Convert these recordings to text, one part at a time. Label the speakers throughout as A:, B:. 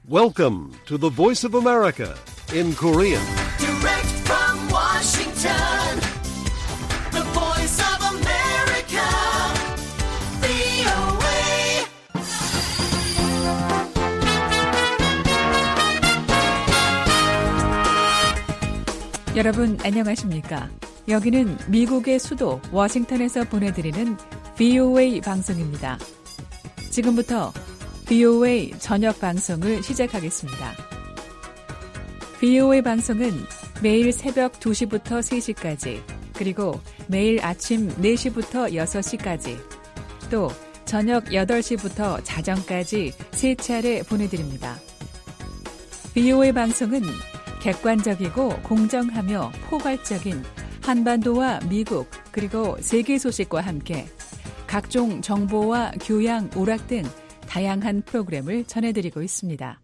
A: Welcome to the Voice of America in Korean.
B: Direct from Washington, the Voice of America, VOA.
C: 여러분 안녕하십니까? 여기는 미국의 수도 워싱턴에서 보내드리는 VOA 방송입니다. 지금부터 VOA 저녁 방송을 시작하겠습니다. VOA 방송은 매일 새벽 2시부터 3시까지, 그리고 매일 아침 4시부터 6시까지, 또 저녁 8시부터 자정까지 3차례 보내드립니다. VOA 방송은 객관적이고 공정하며 포괄적인 한반도와 미국 그리고 세계 소식과 함께 각종 정보와 교양, 오락 등 다양한 프로그램을 전해드리고 있습니다.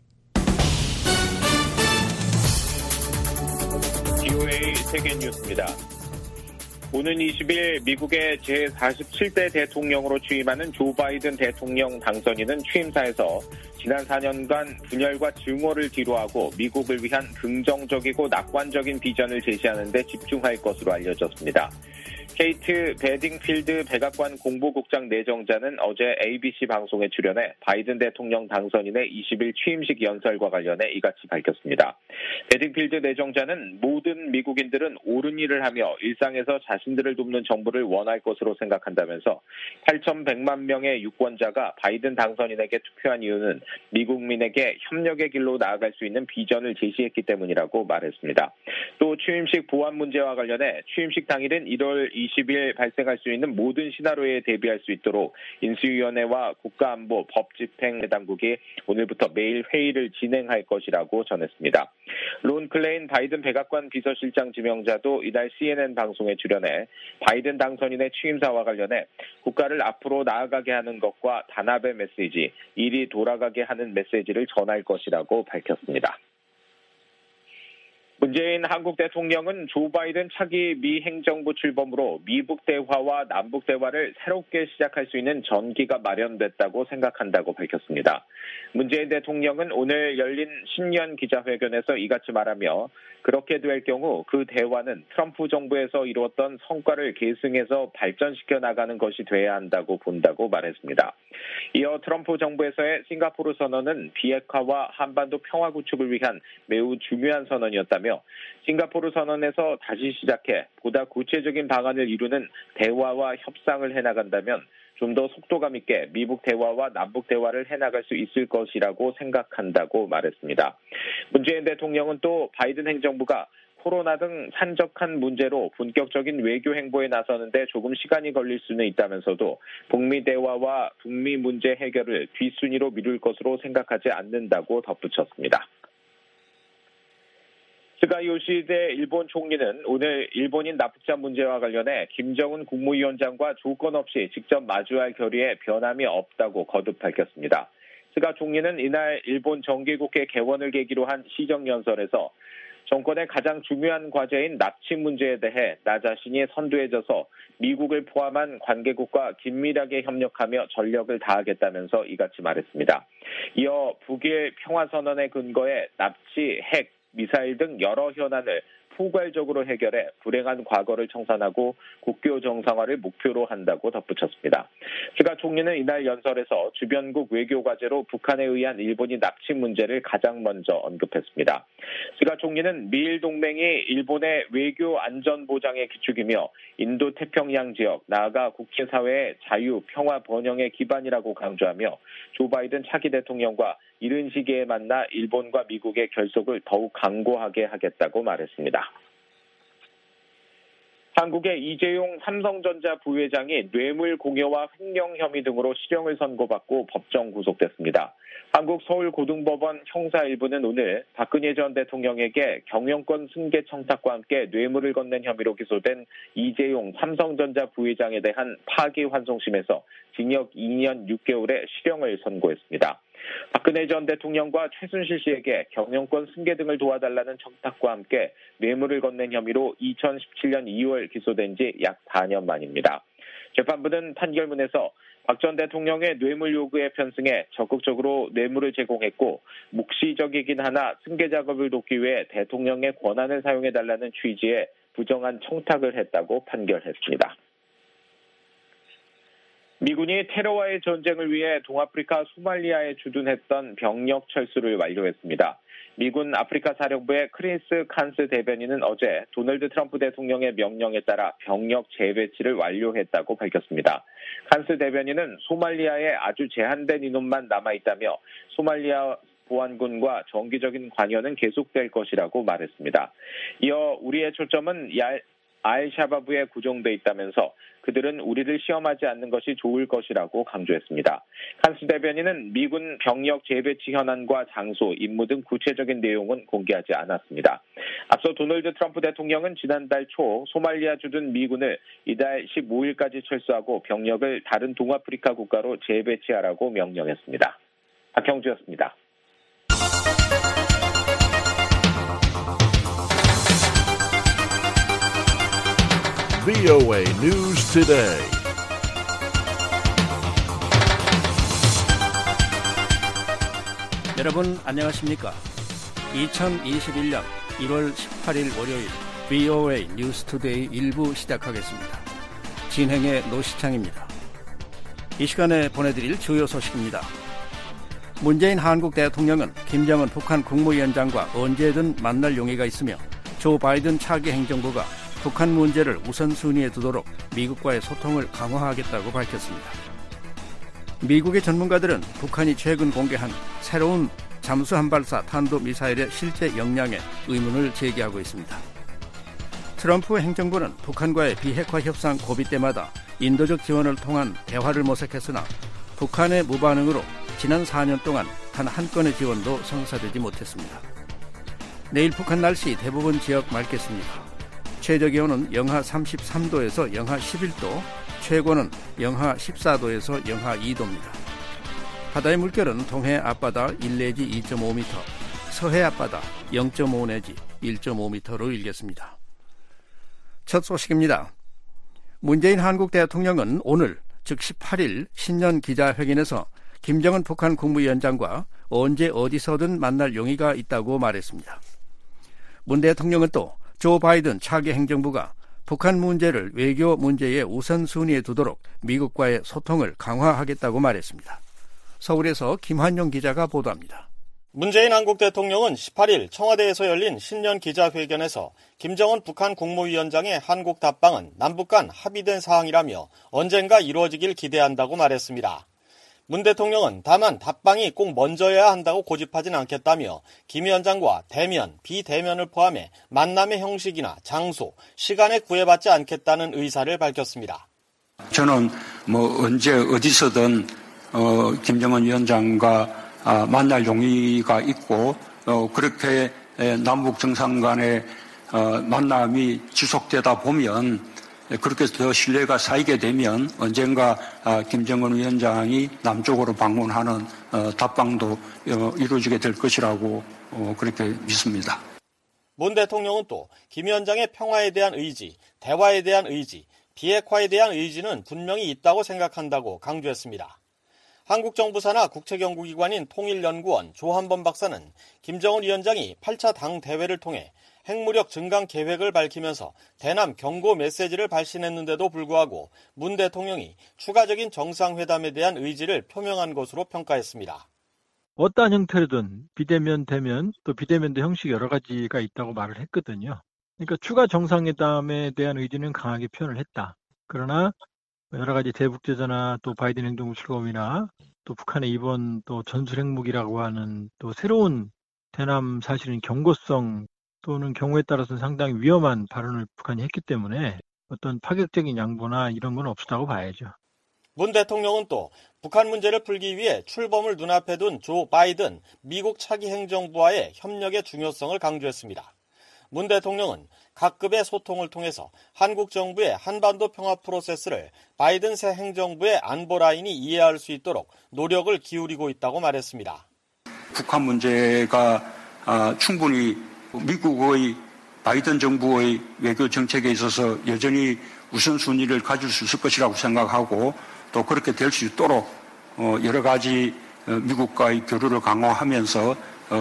D: VOA 세계 뉴스입니다. 오는 20일 미국의 제47대 대통령으로 취임하는 조 바이든 대통령 당선인은 취임사에서 지난 4년간 분열과 증오를 뒤로하고 미국을 위한 긍정적이고 낙관적인 비전을 제시하는 데 집중할 것으로 알려졌습니다. 케이트 베딩필드 백악관 공보국장 내정자는 어제 ABC 방송에 출연해 바이든 대통령 당선인의 20일 취임식 연설과 관련해 이같이 밝혔습니다. 베딩필드 내정자는 모든 미국인들은 옳은 일을 하며 일상에서 자신들을 돕는 정부를 원할 것으로 생각한다면서 8,100만 명의 유권자가 바이든 당선인에게 투표한 이유는 미국민에게 협력의 길로 나아갈 수 있는 비전을 제시했기 때문이라고 말했습니다. 또 취임식 보안 문제와 관련해 취임식 당일은 1월 20일 발생할 수 있는 모든 시나리오에 대비할 수 있도록 인수위원회와 국가안보 법집행당국이 오늘부터 매일 회의를 진행할 것이라고 전했습니다. 론 클레인 바이든 백악관 비서실장 지명자도 이날 CNN 방송에 출연해 바이든 당선인의 취임사와 관련해 국가를 앞으로 나아가게 하는 것과 단합의 메시지, 일이 돌아가게 하는 메시지를 전할 것이라고 밝혔습니다. 문재인 한국 대통령은 조 바이든 차기 미 행정부 출범으로 미북 대화와 남북 대화를 새롭게 시작할 수 있는 전기가 마련됐다고 생각한다고 밝혔습니다. 문재인 대통령은 오늘 열린 신년 기자회견에서 이같이 말하며 그렇게 될 경우 그 대화는 트럼프 정부에서 이루었던 성과를 계승해서 발전시켜 나가는 것이 돼야 한다고 본다고 말했습니다. 이어 트럼프 정부에서의 싱가포르 선언은 비핵화와 한반도 평화 구축을 위한 매우 중요한 선언이었다며 싱가포르 선언에서 다시 시작해 보다 구체적인 방안을 이루는 대화와 협상을 해나간다면 좀 더 속도감 있게 미북 대화와 남북 대화를 해나갈 수 있을 것이라고 생각한다고 말했습니다. 문재인 대통령은 또 바이든 행정부가 코로나 등 산적한 문제로 본격적인 외교 행보에 나서는데 조금 시간이 걸릴 수는 있다면서도 북미 대화와 북미 문제 해결을 뒷순위로 미룰 것으로 생각하지 않는다고 덧붙였습니다. 스가 요시히데 일본 총리는 오늘 일본인 납북자 문제와 관련해 김정은 국무위원장과 조건 없이 직접 마주할 결의에 변함이 없다고 거듭 밝혔습니다. 스가 총리는 이날 일본 정기국회 개원을 계기로 한 시정연설에서 정권의 가장 중요한 과제인 납치 문제에 대해 나 자신이 선두해져서 미국을 포함한 관계국과 긴밀하게 협력하며 전력을 다하겠다면서 이같이 말했습니다. 이어 북일 평화선언의 근거에 납치, 핵, 미사일 등 여러 현안을 포괄적으로 해결해 불행한 과거를 청산하고 국교 정상화를 목표로 한다고 덧붙였습니다. 스가 총리는 이날 연설에서 주변국 외교 과제로 북한에 의한 일본이 납치 문제를 가장 먼저 언급했습니다. 스가 총리는 미일 동맹이 일본의 외교 안전 보장의 기축이며 인도 태평양 지역, 나아가 국제사회의 자유, 평화, 번영의 기반이라고 강조하며 조 바이든 차기 대통령과 이른 시기에 만나 일본과 미국의 결속을 더욱 강고하게 하겠다고 말했습니다. 한국의 이재용 삼성전자 부회장이 뇌물 공여와 횡령 혐의 등으로 실형을 선고받고 법정 구속됐습니다. 한국 서울고등법원 형사 1부는 오늘 박근혜 전 대통령에게 경영권 승계 청탁과 함께 뇌물을 건넨 혐의로 기소된 이재용 삼성전자 부회장에 대한 파기환송심에서 징역 2년 6개월의 실형을 선고했습니다. 박근혜 전 대통령과 최순실 씨에게 경영권 승계 등을 도와달라는 청탁과 함께 뇌물을 건넨 혐의로 2017년 2월 기소된 지 약 4년 만입니다. 재판부는 판결문에서 박 전 대통령의 뇌물 요구에 편승해 적극적으로 뇌물을 제공했고 묵시적이긴 하나 승계 작업을 돕기 위해 대통령의 권한을 사용해달라는 취지의 부정한 청탁을 했다고 판결했습니다. 미군이 테러와의 전쟁을 위해 동아프리카 소말리아에 주둔했던 병력 철수를 완료했습니다. 미군 아프리카 사령부의 크리스 칸스 대변인은 어제 도널드 트럼프 대통령의 명령에 따라 병력 재배치를 완료했다고 밝혔습니다. 칸스 대변인은 소말리아에 아주 제한된 인원만 남아있다며 소말리아 보안군과 정기적인 관여는 계속될 것이라고 말했습니다. 이어 우리의 초점은 알샤바브에 구정돼 있다면서 그들은 우리를 시험하지 않는 것이 좋을 것이라고 강조했습니다. 칸스 대변인은 미군 병력 재배치 현안과 장소, 임무 등 구체적인 내용은 공개하지 않았습니다. 앞서 도널드 트럼프 대통령은 지난달 초 소말리아 주둔 미군을 이달 15일까지 철수하고 병력을 다른 동아프리카 국가로 재배치하라고 명령했습니다. 박형주였습니다.
A: VOA News Today.
E: 여러분 안녕하십니까? 2021년 1월 18일 월요일 VOA News Today 1부 시작하겠습니다. 진행의 노시창입니다. 이 시간에 보내드릴 주요 소식입니다. 문재인 한국 대통령은 김정은 북한 국무위원장과 언제든 만날 용의가 있으며 조 바이든 차기 행정부가 북한 문제를 우선순위에 두도록 미국과의 소통을 강화하겠다고 밝혔습니다. 미국의 전문가들은 북한이 최근 공개한 새로운 잠수함발사 탄도미사일의 실제 역량에 의문을 제기하고 있습니다. 트럼프 행정부는 북한과의 비핵화 협상 고비 때마다 인도적 지원을 통한 대화를 모색했으나 북한의 무반응으로 지난 4년 동안 단 한 건의 지원도 성사되지 못했습니다. 내일 북한 날씨 대부분 지역 맑겠습니다. 최저기온은 영하 33도에서 영하 11도, 최고는 영하 14도에서 영하 2도입니다. 바다의 물결은 동해 앞바다 1 내지 2.5m, 서해 앞바다 0.5 내지 1.5m로 일겠습니다. 첫 소식입니다. 문재인 한국 대통령은 오늘, 즉 18일 신년 기자회견에서 김정은 북한 국무위원장과 언제 어디서든 만날 용의가 있다고 말했습니다. 문 대통령은 또 조 바이든 차기 행정부가 북한 문제를 외교 문제의 우선순위에 두도록 미국과의 소통을 강화하겠다고 말했습니다. 서울에서 김환용 기자가 보도합니다.
F: 문재인 한국 대통령은 18일 청와대에서 열린 신년 기자회견에서 김정은 북한 국무위원장의 한국 답방은 남북 간 합의된 사항이라며 언젠가 이루어지길 기대한다고 말했습니다. 문 대통령은 다만 답방이 꼭 먼저여야 한다고 고집하진 않겠다며 김 위원장과 대면, 비대면을 포함해 만남의 형식이나 장소, 시간에 구애받지 않겠다는 의사를 밝혔습니다.
G: 저는 언제 어디서든 김정은 위원장과 만날 용의가 있고 그렇게 남북 정상 간의 만남이 지속되다 보면 그렇게 더 신뢰가 쌓이게 되면 언젠가 김정은 위원장이 남쪽으로 방문하는 답방도 이루어지게 될 것이라고 그렇게 믿습니다.
F: 문 대통령은 또 김 위원장의 평화에 대한 의지, 대화에 대한 의지, 비핵화에 대한 의지는 분명히 있다고 생각한다고 강조했습니다. 한국 정부 산하 국책연구기관인 통일연구원 조한범 박사는 김정은 위원장이 8차 당 대회를 통해 핵무력 증강 계획을 밝히면서 대남 경고 메시지를 발신했는데도 불구하고 문 대통령이 추가적인 정상회담에 대한 의지를 표명한 것으로 평가했습니다.
H: 어떠한 형태로든 비대면, 대면, 또 비대면도 형식 여러 가지가 있다고 말을 했거든요. 그러니까 추가 정상회담에 대한 의지는 강하게 표현을 했다. 그러나 여러 가지 대북제재나 또 바이든 행정부 출범이나 또 북한의 이번 또 전술핵무기라고 하는 또 새로운 대남 사실은 경고성 또는 경우에 따라서는 상당히 위험한 발언을 북한이 했기 때문에 어떤 파격적인 양보나 이런 건 없었다고 봐야죠.
F: 문 대통령은 또 북한 문제를 풀기 위해 출범을 눈앞에 둔 조 바이든 미국 차기 행정부와의 협력의 중요성을 강조했습니다. 문 대통령은 각급의 소통을 통해서 한국 정부의 한반도 평화 프로세스를 바이든 새 행정부의 안보 라인이 이해할 수 있도록 노력을 기울이고 있다고 말했습니다.
G: 북한 문제가 충분히 미국의 바이든 정부의 외교 정책에 있어서 여전히 우선순위를 가질 수 있을 것이라고 생각하고 또 그렇게 될 수 있도록 여러 가지 미국과의 교류를 강화하면서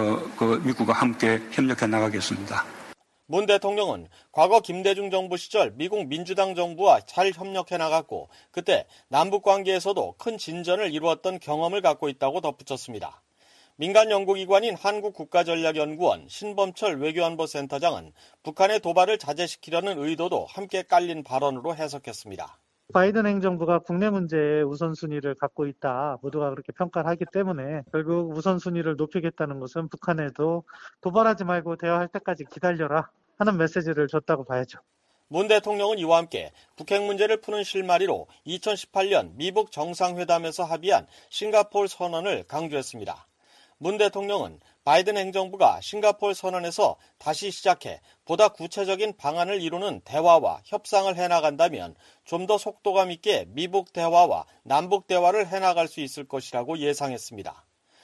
G: 그 미국과 함께 협력해 나가겠습니다.
F: 문 대통령은 과거 김대중 정부 시절 미국 민주당 정부와 잘 협력해 나갔고 그때 남북 관계에서도 큰 진전을 이루었던 경험을 갖고 있다고 덧붙였습니다. 민간 연구기관인 한국국가전략연구원 신범철 외교안보센터장은 북한의 도발을 자제시키려는 의도도 함께 깔린 발언으로 해석했습니다.
I: 바이든 행정부가 국내 문제에 우선순위를 갖고 있다. 모두가 그렇게 평가를 하기 때문에 결국 우선순위를 높이겠다는 것은 북한에도 도발하지 말고 대화할 때까지 기다려라 하는 메시지를 줬다고 봐야죠.
F: 문 대통령은 이와 함께 북핵 문제를 푸는 실마리로 2018년 미북 정상회담에서 합의한 싱가포르 선언을 강조했습니다. 문 대통령은 바이든 행정부가 싱가포르 선언에서 다시 시작해 보다 구체적인 방안을 이루는 대화와 협상을 해나간다면 좀 더 속도감 있게 미북 대화와 남북 대화를 해나갈 수 있을 것이라고 예상했습니다.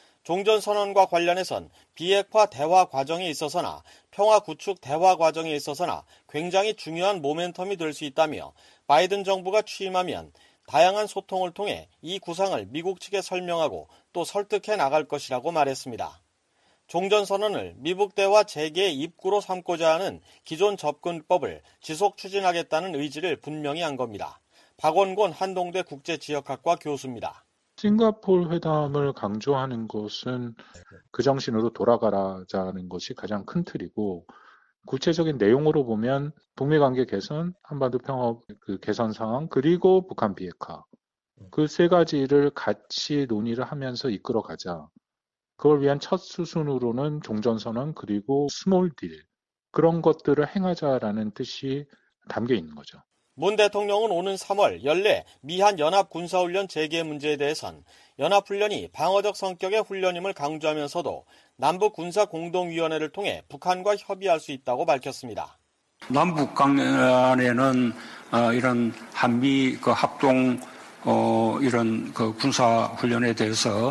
F: 종전선언과 관련해선 비핵화 대화 과정에 있어서나 평화 구축 대화 과정에 있어서나 굉장히 중요한 모멘텀이 될 수 있다며 바이든 정부가 취임하면 다양한 소통을 통해 이 구상을 미국 측에 설명하고 또 설득해 나갈 것이라고 말했습니다. 종전선언을 미북 대화 재개의 입구로 삼고자 하는 기존 접근법을 지속 추진하겠다는 의지를 분명히 한 겁니다. 박원곤 한동대 국제지역학과 교수입니다.
J: 싱가포르 회담을 강조하는 것은 그 정신으로 돌아가자는 것이 가장 큰 틀이고 구체적인 내용으로 보면 북미 관계 개선, 한반도 평화 개선 상황, 그리고 북한 비핵화 그 세 가지를 같이 논의를 하면서 이끌어가자. 그걸 위한 첫 수순으로는 종전선언 그리고 스몰 딜 그런 것들을 행하자라는 뜻이 담겨 있는 거죠.
F: 문 대통령은 오는 3월 연례 미한 연합군사훈련 재개 문제에 대해선 연합훈련이 방어적 성격의 훈련임을 강조하면서도 남북군사공동위원회를 통해 북한과 협의할 수 있다고 밝혔습니다.
G: 남북 간에는 이런 한미 그 합동 이런 그 군사훈련에 대해서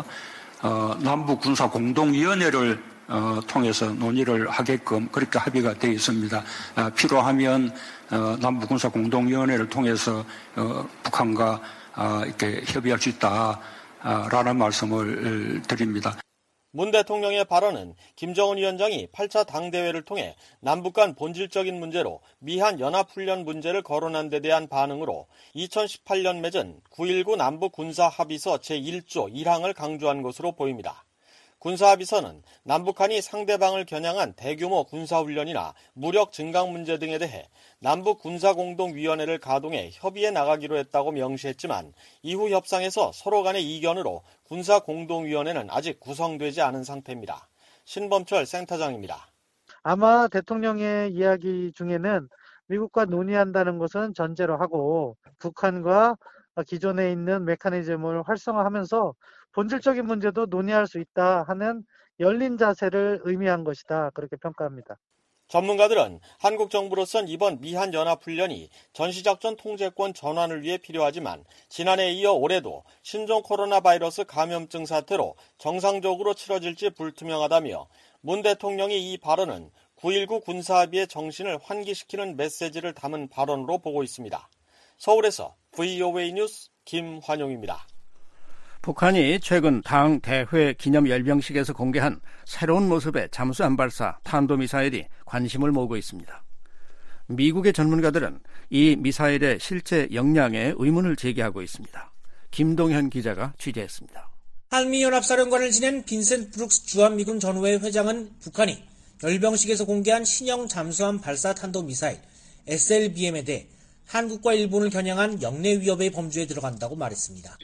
G: 남북군사공동위원회를 통해서 논의를 하게끔 그렇게 합의가 되어 있습니다. 필요하면 남북군사공동위원회를 통해서 북한과 이렇게 협의할 수 있다라는 말씀을 드립니다.
F: 문 대통령의 발언은 김정은 위원장이 8차 당대회를 통해 남북 간 본질적인 문제로 미한 연합훈련 문제를 거론한 데 대한 반응으로 2018년 맺은 9.19 남북군사합의서 제1조 1항을 강조한 것으로 보입니다. 군사합의서는 남북한이 상대방을 겨냥한 대규모 군사훈련이나 무력 증강 문제 등에 대해 남북군사공동위원회를 가동해 협의해 나가기로 했다고 명시했지만 이후 협상에서 서로 간의 이견으로 군사공동위원회는 아직 구성되지 않은 상태입니다. 신범철 센터장입니다.
I: 아마 대통령의 이야기 중에는 미국과 논의한다는 것은 전제로 하고 북한과 기존에 있는 메커니즘을 활성화하면서 본질적인 문제도 논의할 수 있다 하는 열린 자세를 의미한 것이다. 그렇게 평가합니다.
F: 전문가들은 한국 정부로선 이번 미한 연합훈련이 전시작전 통제권 전환을 위해 필요하지만 지난해에 이어 올해도 신종 코로나 바이러스 감염증 사태로 정상적으로 치러질지 불투명하다며 문 대통령의 이 발언은 9.19 군사합의의 정신을 환기시키는 메시지를 담은 발언으로 보고 있습니다. 서울에서 VOA 뉴스 김환용입니다.
E: 북한이 최근 당 대회 기념 열병식에서 공개한 새로운 모습의 잠수함 발사 탄도미사일이 관심을 모으고 있습니다. 미국의 전문가들은 이 미사일의 실제 역량에 의문을 제기하고 있습니다. 김동현 기자가 취재했습니다.
K: 한미연합사령관을 지낸 빈센트 브룩스 주한미군 전후회 회장은 북한이 열병식에서 공개한 신형 잠수함 발사 탄도미사일 SLBM에 대해 한국과 일본을 겨냥한 영내 위협의 범주에 들어간다고 말했습니다.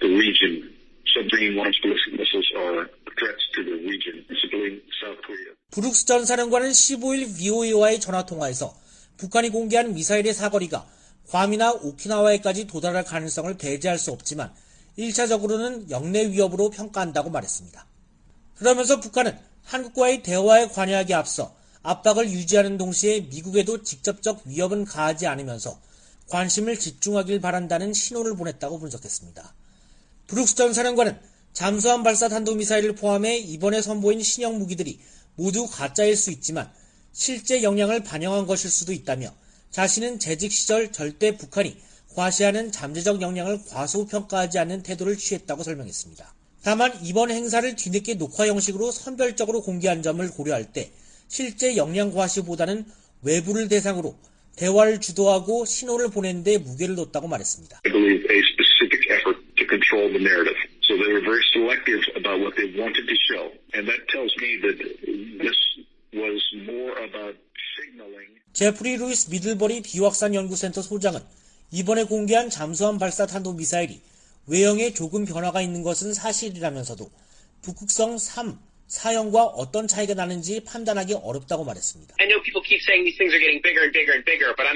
K: 브룩스 전 사령관은 15일 VOA와의 전화통화에서 북한이 공개한 미사일의 사거리가 괌이나 오키나와에까지 도달할 가능성을 배제할 수 없지만 1차적으로는 영내 위협으로 평가한다고 말했습니다. 그러면서 북한은 한국과의 대화에 관여하기에 앞서 압박을 유지하는 동시에 미국에도 직접적 위협은 가하지 않으면서 관심을 집중하길 바란다는 신호를 보냈다고 분석했습니다. 브룩스 전 사령관은 잠수함 발사 탄도미사일을 포함해 이번에 선보인 신형 무기들이 모두 가짜일 수 있지만 실제 역량을 반영한 것일 수도 있다며 자신은 재직 시절 절대 북한이 과시하는 잠재적 역량을 과소평가하지 않는 태도를 취했다고 설명했습니다. 다만 이번 행사를 뒤늦게 녹화 형식으로 선별적으로 공개한 점을 고려할 때 실제 역량 과시보다는 외부를 대상으로 대화를 주도하고 신호를 보내는 데 무게를 뒀다고 말했습니다.
L: I believe a specific effort to control the narrative. So they were very selective about what they wanted to show. And that tells me that this was more about signaling.
K: 제프리 루이스 미들버리 비확산 연구센터 소장은 이번에 공개한 잠수함 발사 탄도미사일이 외형에 조금 변화가 있는 것은 사실이라면서도 북극성 3, 4형과 어떤 차이가 나는지 판단하기 어렵다고 말했습니다.
M: I know people keep saying these things are getting bigger and bigger and bigger, but I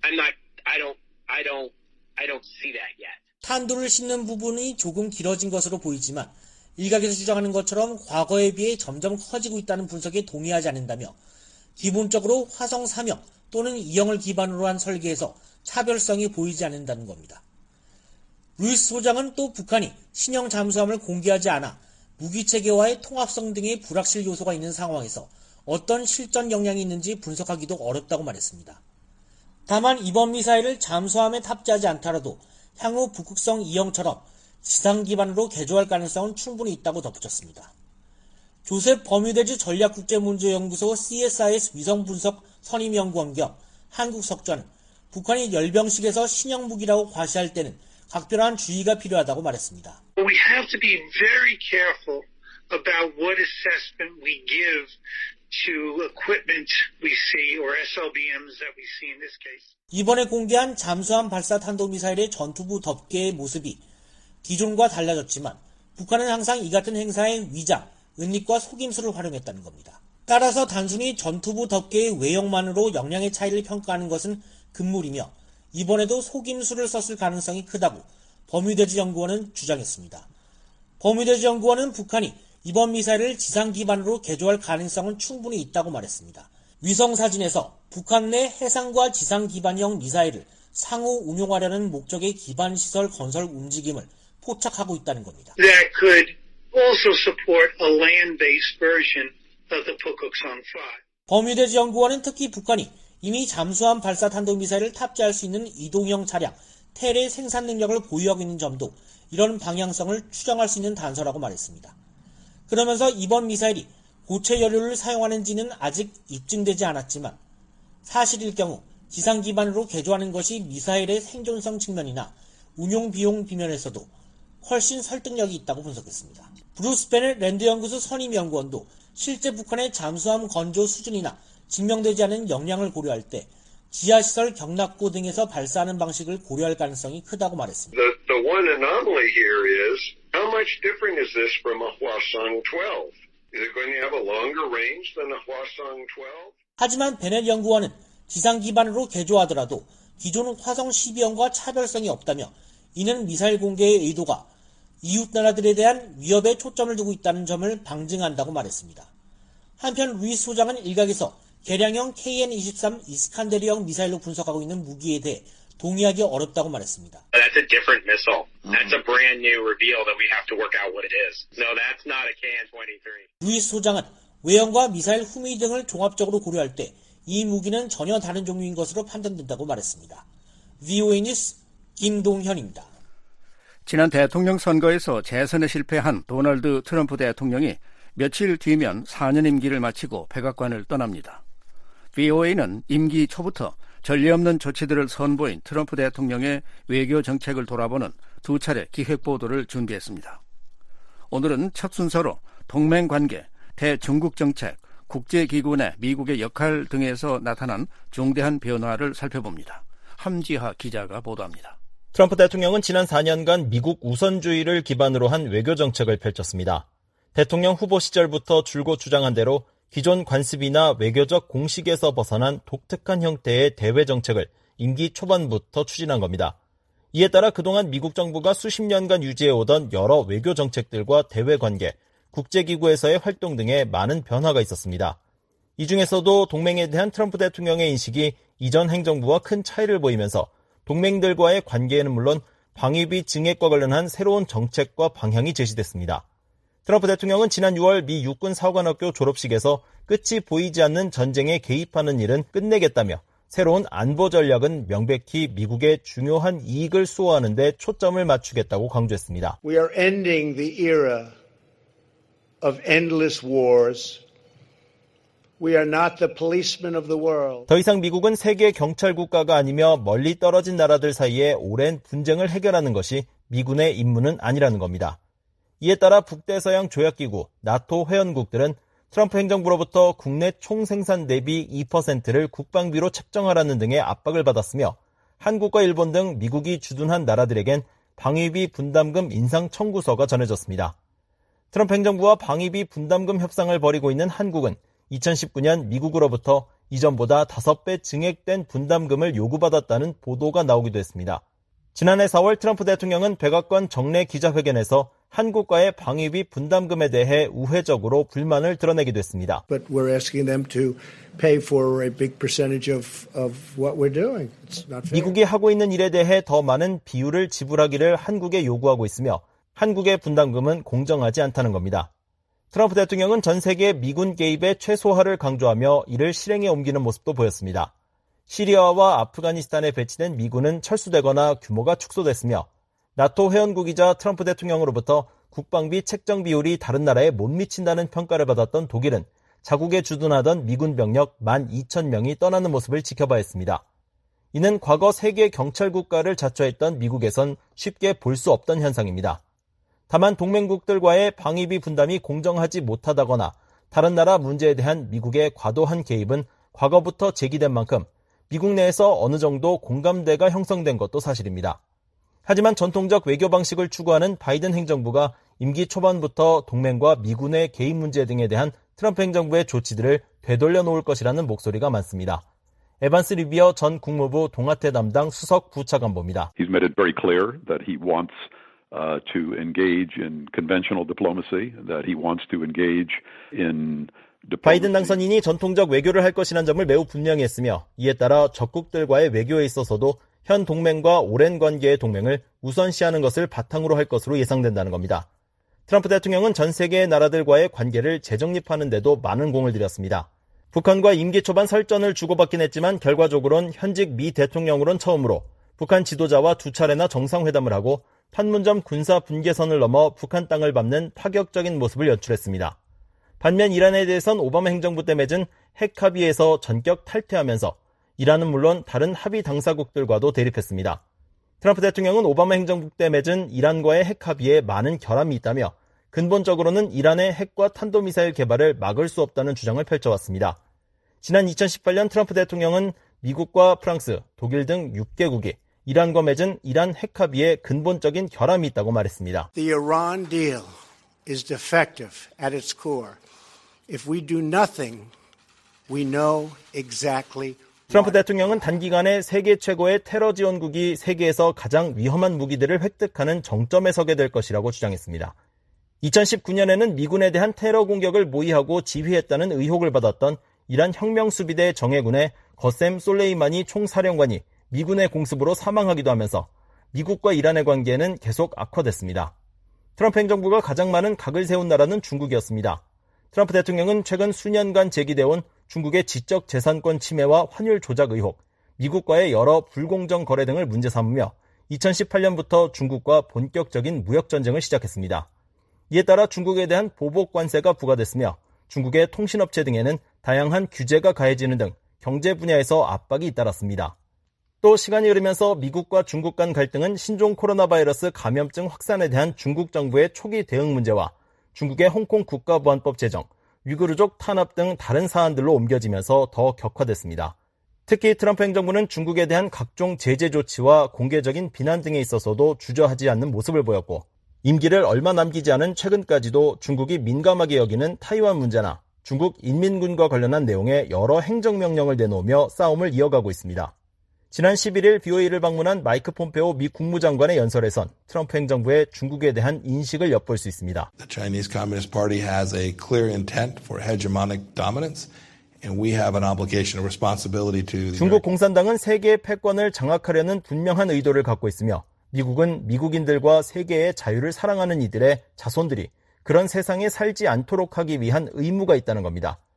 M: don't see that yet.
K: 탄도를 싣는 부분이 조금 길어진 것으로 보이지만 일각에서 주장하는 것처럼 과거에 비해 점점 커지고 있다는 분석에 동의하지 않는다며 기본적으로 화성 3형 또는 2형을 기반으로 한 설계에서 차별성이 보이지 않는다는 겁니다. 루이스 소장은 또 북한이 신형 잠수함을 공개하지 않아 무기체계와의 통합성 등의 불확실 요소가 있는 상황에서 어떤 실전 역량이 있는지 분석하기도 어렵다고 말했습니다. 다만 이번 미사일을 잠수함에 탑재하지 않더라도 향후 북극성 2형처럼 지상 기반으로 개조할 가능성은 충분히 있다고 덧붙였습니다. 조셉 버뮤대주 전략국제문제연구소 CSIS 위성분석 선임연구원 겸 한국석좌는 북한이 열병식에서 신형 무기라고 과시할 때는 각별한 주의가 필요하다고 말했습니다.
N: We have to be very careful about what assessment we give to equipment we see or SLBMs that we see in this case.
K: 이번에 공개한 잠수함 발사 탄도미사일의 전투부 덮개의 모습이 기존과 달라졌지만 북한은 항상 이 같은 행사에 위장, 은닉과 속임수를 활용했다는 겁니다. 따라서 단순히 전투부 덮개의 외형만으로 역량의 차이를 평가하는 것은 금물이며 이번에도 속임수를 썼을 가능성이 크다고 버뮤대주 연구원은 주장했습니다. 버뮤대주 연구원은 북한이 이번 미사일을 지상 기반으로 개조할 가능성은 충분히 있다고 말했습니다. 위성 사진에서 북한 내 해상과 지상 기반형 미사일을 상호 운용하려는 목적의 기반 시설 건설 움직임을 포착하고 있다는 겁니다.
N: That could also support a land-based version of the Pukguksong 5.
K: 버뮤대주 연구원은 특히 북한이 이미 잠수함 발사 탄도미사일을 탑재할 수 있는 이동형 차량 텔의 생산 능력을 보유하고 있는 점도 이런 방향성을 추정할 수 있는 단서라고 말했습니다. 그러면서 이번 미사일이 고체 연료를 사용하는지는 아직 입증되지 않았지만 사실일 경우 지상 기반으로 개조하는 것이 미사일의 생존성 측면이나 운용 비용 비면에서도 훨씬 설득력이 있다고 분석했습니다. 브루스 베넷 랜드연구소 선임연구원도 실제 북한의 잠수함 건조 수준이나 증명되지 않은 역량을 고려할 때 지하시설 경납고 등에서 발사하는 방식을 고려할 가능성이 크다고 말했습니다.
L: The one anomaly here is how much different is this from a Hwasong 12? Is it going to have a longer range than a Hwasong 12?
K: 하지만 베넷 연구원은 지상 기반으로 개조하더라도 기존 화성 12형과 차별성이 없다며 이는 미사일 공개의 의도가 이웃 나라들에 대한 위협에 초점을 두고 있다는 점을 방증한다고 말했습니다. 한편 루이스 소장은 일각에서 개량형 KN-23 이스칸데르형 미사일로 분석하고 있는 무기에 대해 동의하기 어렵다고 말했습니다.
M: That's a different missile. That's a brand new reveal that we have to work out what it is. No, that's not a KN-23.
K: 루이스 소장은 외형과 미사일 후미 등을 종합적으로 고려할 때 이 무기는 전혀 다른 종류인 것으로 판단된다고 말했습니다. VOA 뉴스 김동현입니다.
E: 지난 대통령 선거에서 재선에 실패한 도널드 트럼프 대통령이 며칠 뒤면 4년 임기를 마치고 백악관을 떠납니다. VOA는 임기 초부터 전례 없는 조치들을 선보인 트럼프 대통령의 외교 정책을 돌아보는 두 차례 기획 보도를 준비했습니다. 오늘은 첫 순서로 동맹관계, 대중국 정책, 국제기구 내 미국의 역할 등에서 나타난 중대한 변화를 살펴봅니다. 함지하 기자가 보도합니다.
O: 트럼프 대통령은 지난 4년간 미국 우선주의를 기반으로 한 외교 정책을 펼쳤습니다. 대통령 후보 시절부터 줄곧 주장한 대로 기존 관습이나 외교적 공식에서 벗어난 독특한 형태의 대외 정책을 임기 초반부터 추진한 겁니다. 이에 따라 그동안 미국 정부가 수십 년간 유지해오던 여러 외교 정책들과 대외 관계, 국제기구에서의 활동 등에 많은 변화가 있었습니다. 이 중에서도 동맹에 대한 트럼프 대통령의 인식이 이전 행정부와 큰 차이를 보이면서 동맹들과의 관계에는 물론 방위비 증액과 관련한 새로운 정책과 방향이 제시됐습니다. 트럼프 대통령은 지난 6월 미 육군 사관학교 졸업식에서 끝이 보이지 않는 전쟁에 개입하는 일은 끝내겠다며 새로운 안보 전략은 명백히 미국의 중요한 이익을 수호하는 데 초점을 맞추겠다고 강조했습니다.
P: We are ending the era of endless wars. We are not the policemen of the world.
O: 더 이상 미국은 세계 경찰 국가가 아니며 멀리 떨어진 나라들 사이에 오랜 분쟁을 해결하는 것이 미군의 임무는 아니라는 겁니다. 이에 따라 북대서양 조약기구 나토 회원국들은 트럼프 행정부로부터 국내 총생산 대비 2%를 국방비로 책정하라는 등의 압박을 받았으며 한국과 일본 등 미국이 주둔한 나라들에겐 방위비 분담금 인상 청구서가 전해졌습니다. 트럼프 행정부와 방위비 분담금 협상을 벌이고 있는 한국은 2019년 미국으로부터 이전보다 5배 증액된 분담금을 요구받았다는 보도가 나오기도 했습니다. 지난해 4월 트럼프 대통령은 백악관 정례 기자회견에서 한국과의 방위비 분담금에 대해 우회적으로 불만을 드러내기도 했습니다.
P: But we're asking them to pay for a big percentage of what we're doing. It's not fair.
O: 미국이 하고 있는 일에 대해 더 많은 비율을 지불하기를 한국에 요구하고 있으며 한국의 분담금은 공정하지 않다는 겁니다. 트럼프 대통령은 전 세계 미군 개입의 최소화를 강조하며 이를 실행에 옮기는 모습도 보였습니다. 시리아와 아프가니스탄에 배치된 미군은 철수되거나 규모가 축소됐으며 나토 회원국이자 트럼프 대통령으로부터 국방비 책정 비율이 다른 나라에 못 미친다는 평가를 받았던 독일은 자국에 주둔하던 미군 병력 12,000명이 떠나는 모습을 지켜봐야 했습니다. 이는 과거 세계 경찰 국가를 자처했던 미국에선 쉽게 볼 수 없던 현상입니다. 다만 동맹국들과의 방위비 분담이 공정하지 못하다거나 다른 나라 문제에 대한 미국의 과도한 개입은 과거부터 제기된 만큼 미국 내에서 어느 정도 공감대가 형성된 것도 사실입니다. 하지만 전통적 외교 방식을 추구하는 바이든 행정부가 임기 초반부터 동맹과 미군의 개입 문제 등에 대한 트럼프 행정부의 조치들을 되돌려 놓을 것이라는 목소리가 많습니다. 에반스 리비어 전 국무부 동아태 담당 수석 부차관보입니다.
Q: He's made it very clear that he wants to engage in conventional diplomacy, that he wants to engage in
O: 바이든 당선인이 전통적 외교를 할 것이라는 점을 매우 분명히 했으며 이에 따라 적국들과의 외교에 있어서도 현 동맹과 오랜 관계의 동맹을 우선시하는 것을 바탕으로 할 것으로 예상된다는 겁니다. 트럼프 대통령은 전 세계의 나라들과의 관계를 재정립하는 데도 많은 공을 들였습니다. 북한과 임기 초반 설전을 주고받긴 했지만 결과적으로는 현직 미 대통령으론 처음으로 북한 지도자와 2차례나 정상회담을 하고 판문점 군사 분계선을 넘어 북한 땅을 밟는 파격적인 모습을 연출했습니다. 반면 이란에 대해선 오바마 행정부 때 맺은 핵 합의에서 전격 탈퇴하면서 이란은 물론 다른 합의 당사국들과도 대립했습니다. 트럼프 대통령은 오바마 행정부 때 맺은 이란과의 핵 합의에 많은 결함이 있다며 근본적으로는 이란의 핵과 탄도미사일 개발을 막을 수 없다는 주장을 펼쳐왔습니다. 지난 2018년 트럼프 대통령은 미국과 프랑스, 독일 등 6개국이 이란과 맺은 이란 핵 합의에 근본적인 결함이 있다고 말했습니다.
P: The Iran deal is defective at its core. If we do nothing, we know exactly.
O: 트럼프 대통령은 단기간에 세계 최고의 테러 지원국이 세계에서 가장 위험한 무기들을 획득하는 정점에 서게 될 것이라고 주장했습니다. 2019년에는 미군에 대한 테러 공격을 모의하고 지휘했다는 의혹을 받았던 이란 혁명수비대 정예군의 거셈 솔레이마니 총사령관이 미군의 공습으로 사망하기도 하면서 미국과 이란의 관계는 계속 악화됐습니다. 트럼프 행정부가 가장 많은 각을 세운 나라는 중국이었습니다. 트럼프 대통령은 최근 수년간 제기되어온 중국의 지적 재산권 침해와 환율 조작 의혹, 미국과의 여러 불공정 거래 등을 문제 삼으며 2018년부터 중국과 본격적인 무역전쟁을 시작했습니다. 이에 따라 중국에 대한 보복 관세가 부과됐으며 중국의 통신업체 등에는 다양한 규제가 가해지는 등 경제 분야에서 압박이 잇따랐습니다. 또 시간이 흐르면서 미국과 중국 간 갈등은 신종 코로나 바이러스 감염증 확산에 대한 중국 정부의 초기 대응 문제와 중국의 홍콩 국가보안법 제정, 위구르족 탄압 등 다른 사안들로 옮겨지면서 더 격화됐습니다. 특히 트럼프 행정부는 중국에 대한 각종 제재 조치와 공개적인 비난 등에 있어서도 주저하지 않는 모습을 보였고 임기를 얼마 남기지 않은 최근까지도 중국이 민감하게 여기는 타이완 문제나 중국 인민군과 관련한 내용의 여러 행정명령을 내놓으며 싸움을 이어가고 있습니다. 지난 11일 BOA를 방문한 마이크 폼페오 미 국무장관의 연설에선 트럼프 행정부의 중국에 대한 인식을 엿볼 수 있습니다.
R: The Chinese Communist Party has a clear intent for hegemonic dominance, and we have an obligation or responsibility to.
O: 중국 공산당은 세계의 패권을 장악하려는 분명한 의도를 갖고 있으며 미국은 미국인들과 세계의 자유를 사랑하는 이들의 자손들이 그런 세상에 살지 않도록 하기 위한 의무가 있다는 겁니다.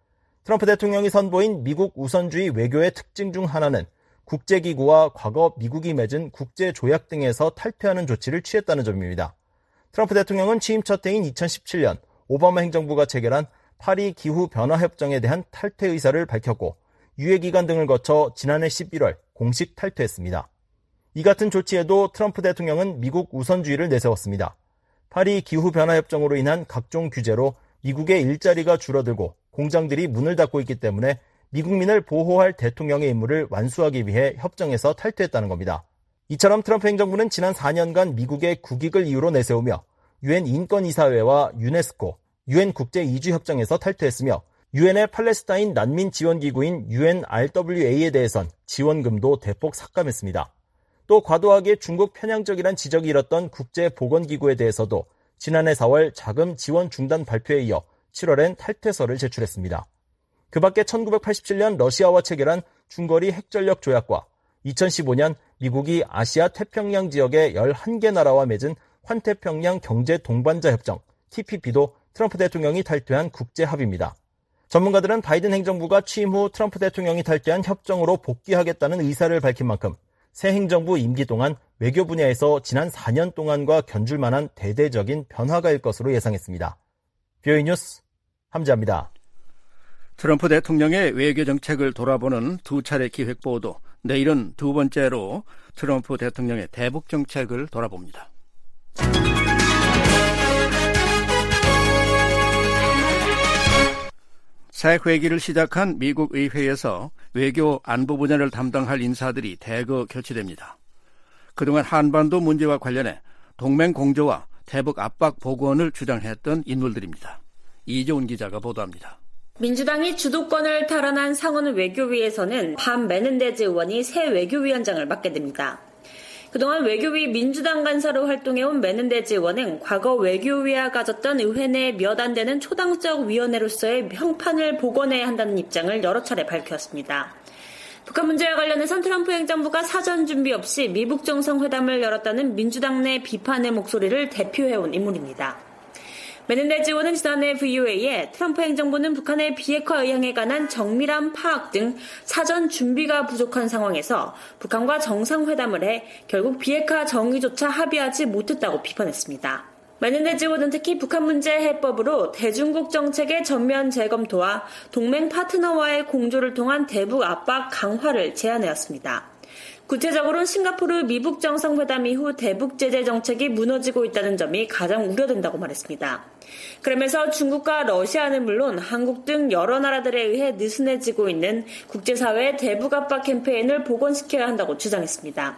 O: 트럼프 대통령이 선보인 미국 우선주의 외교의 특징 중 하나는 국제기구와 과거 미국이 맺은 국제조약 등에서 탈퇴하는 조치를 취했다는 점입니다. 트럼프 대통령은 취임 첫 해인 2017년 오바마 행정부가 체결한 파리 기후변화협정에 대한 탈퇴 의사를 밝혔고 유예기간 등을 거쳐 지난해 11월 공식 탈퇴했습니다. 이 같은 조치에도 트럼프 대통령은 미국 우선주의를 내세웠습니다. 파리 기후변화협정으로 인한 각종 규제로 미국의 일자리가 줄어들고 공장들이 문을 닫고 있기 때문에 미국민을 보호할 대통령의 임무를 완수하기 위해 협정에서 탈퇴했다는 겁니다. 이처럼 트럼프 행정부는 지난 4년간 미국의 국익을 이유로 내세우며 유엔 인권이사회와 유네스코, 유엔 국제이주협정에서 탈퇴했으며 유엔의 팔레스타인 난민지원기구인 UNRWA에 대해선 지원금도 대폭 삭감했습니다. 또 과도하게 중국 편향적이란 지적이 일었던 국제보건기구에 대해서도 지난해 4월 자금 지원 중단 발표에 이어 7월엔 탈퇴서를 제출했습니다. 그 밖에 1987년 러시아와 체결한 중거리 핵전력 조약과 2015년 미국이 아시아 태평양 지역의 11개 나라와 맺은 환태평양 경제 동반자 협정 TPP도 트럼프 대통령이 탈퇴한 국제 합의입니다. 전문가들은 바이든 행정부가 취임 후 트럼프 대통령이 탈퇴한 협정으로 복귀하겠다는 의사를 밝힌 만큼 새 행정부 임기 동안 외교 분야에서 지난 4년 동안과 견줄 만한 대대적인 변화가 일 것으로 예상했습니다. BOE 뉴스 함지아입니다.
E: 트럼프 대통령의 외교 정책을 돌아보는 두 차례 기획보도, 내일은 두 번째로 트럼프 대통령의 대북 정책을 돌아봅니다. 새 회기를 시작한 미국 의회에서 외교 안보 분야를 담당할 인사들이 대거 교체됩니다. 그동안 한반도 문제와 관련해 동맹 공조와 대북 압박 복원을 주장했던 인물들입니다. 이재훈 기자가 보도합니다.
S: 민주당이 주도권을 탈환한 상원 외교위에서는 밤 메넨데즈 의원이 새 외교위원장을 맡게 됩니다. 그동안 외교위 민주당 간사로 활동해온 메넨데즈 의원은 과거 외교위와 가졌던 의회 내 몇 안 되는 초당적 위원회로서의 평판을 복원해야 한다는 입장을 여러 차례 밝혔습니다. 북한 문제와 관련해선 트럼프 행정부가 사전 준비 없이 미북 정상회담을 열었다는 민주당 내 비판의 목소리를 대표해온 인물입니다. 메넨데즈 의원은 지난해 VOA에 트럼프 행정부는 북한의 비핵화 의향에 관한 정밀한 파악 등 사전 준비가 부족한 상황에서 북한과 정상회담을 해 결국 비핵화 정의조차 합의하지 못했다고 비판했습니다. 메넨데즈 의원은 특히 북한 문제 해법으로 대중국 정책의 전면 재검토와 동맹 파트너와의 공조를 통한 대북 압박 강화를 제안해왔습니다. 구체적으로는 싱가포르 미북 정상회담 이후 대북 제재 정책이 무너지고 있다는 점이 가장 우려된다고 말했습니다. 그러면서 중국과 러시아는 물론 한국 등 여러 나라들에 의해 느슨해지고 있는 국제사회의 대북 압박 캠페인을 복원시켜야 한다고 주장했습니다.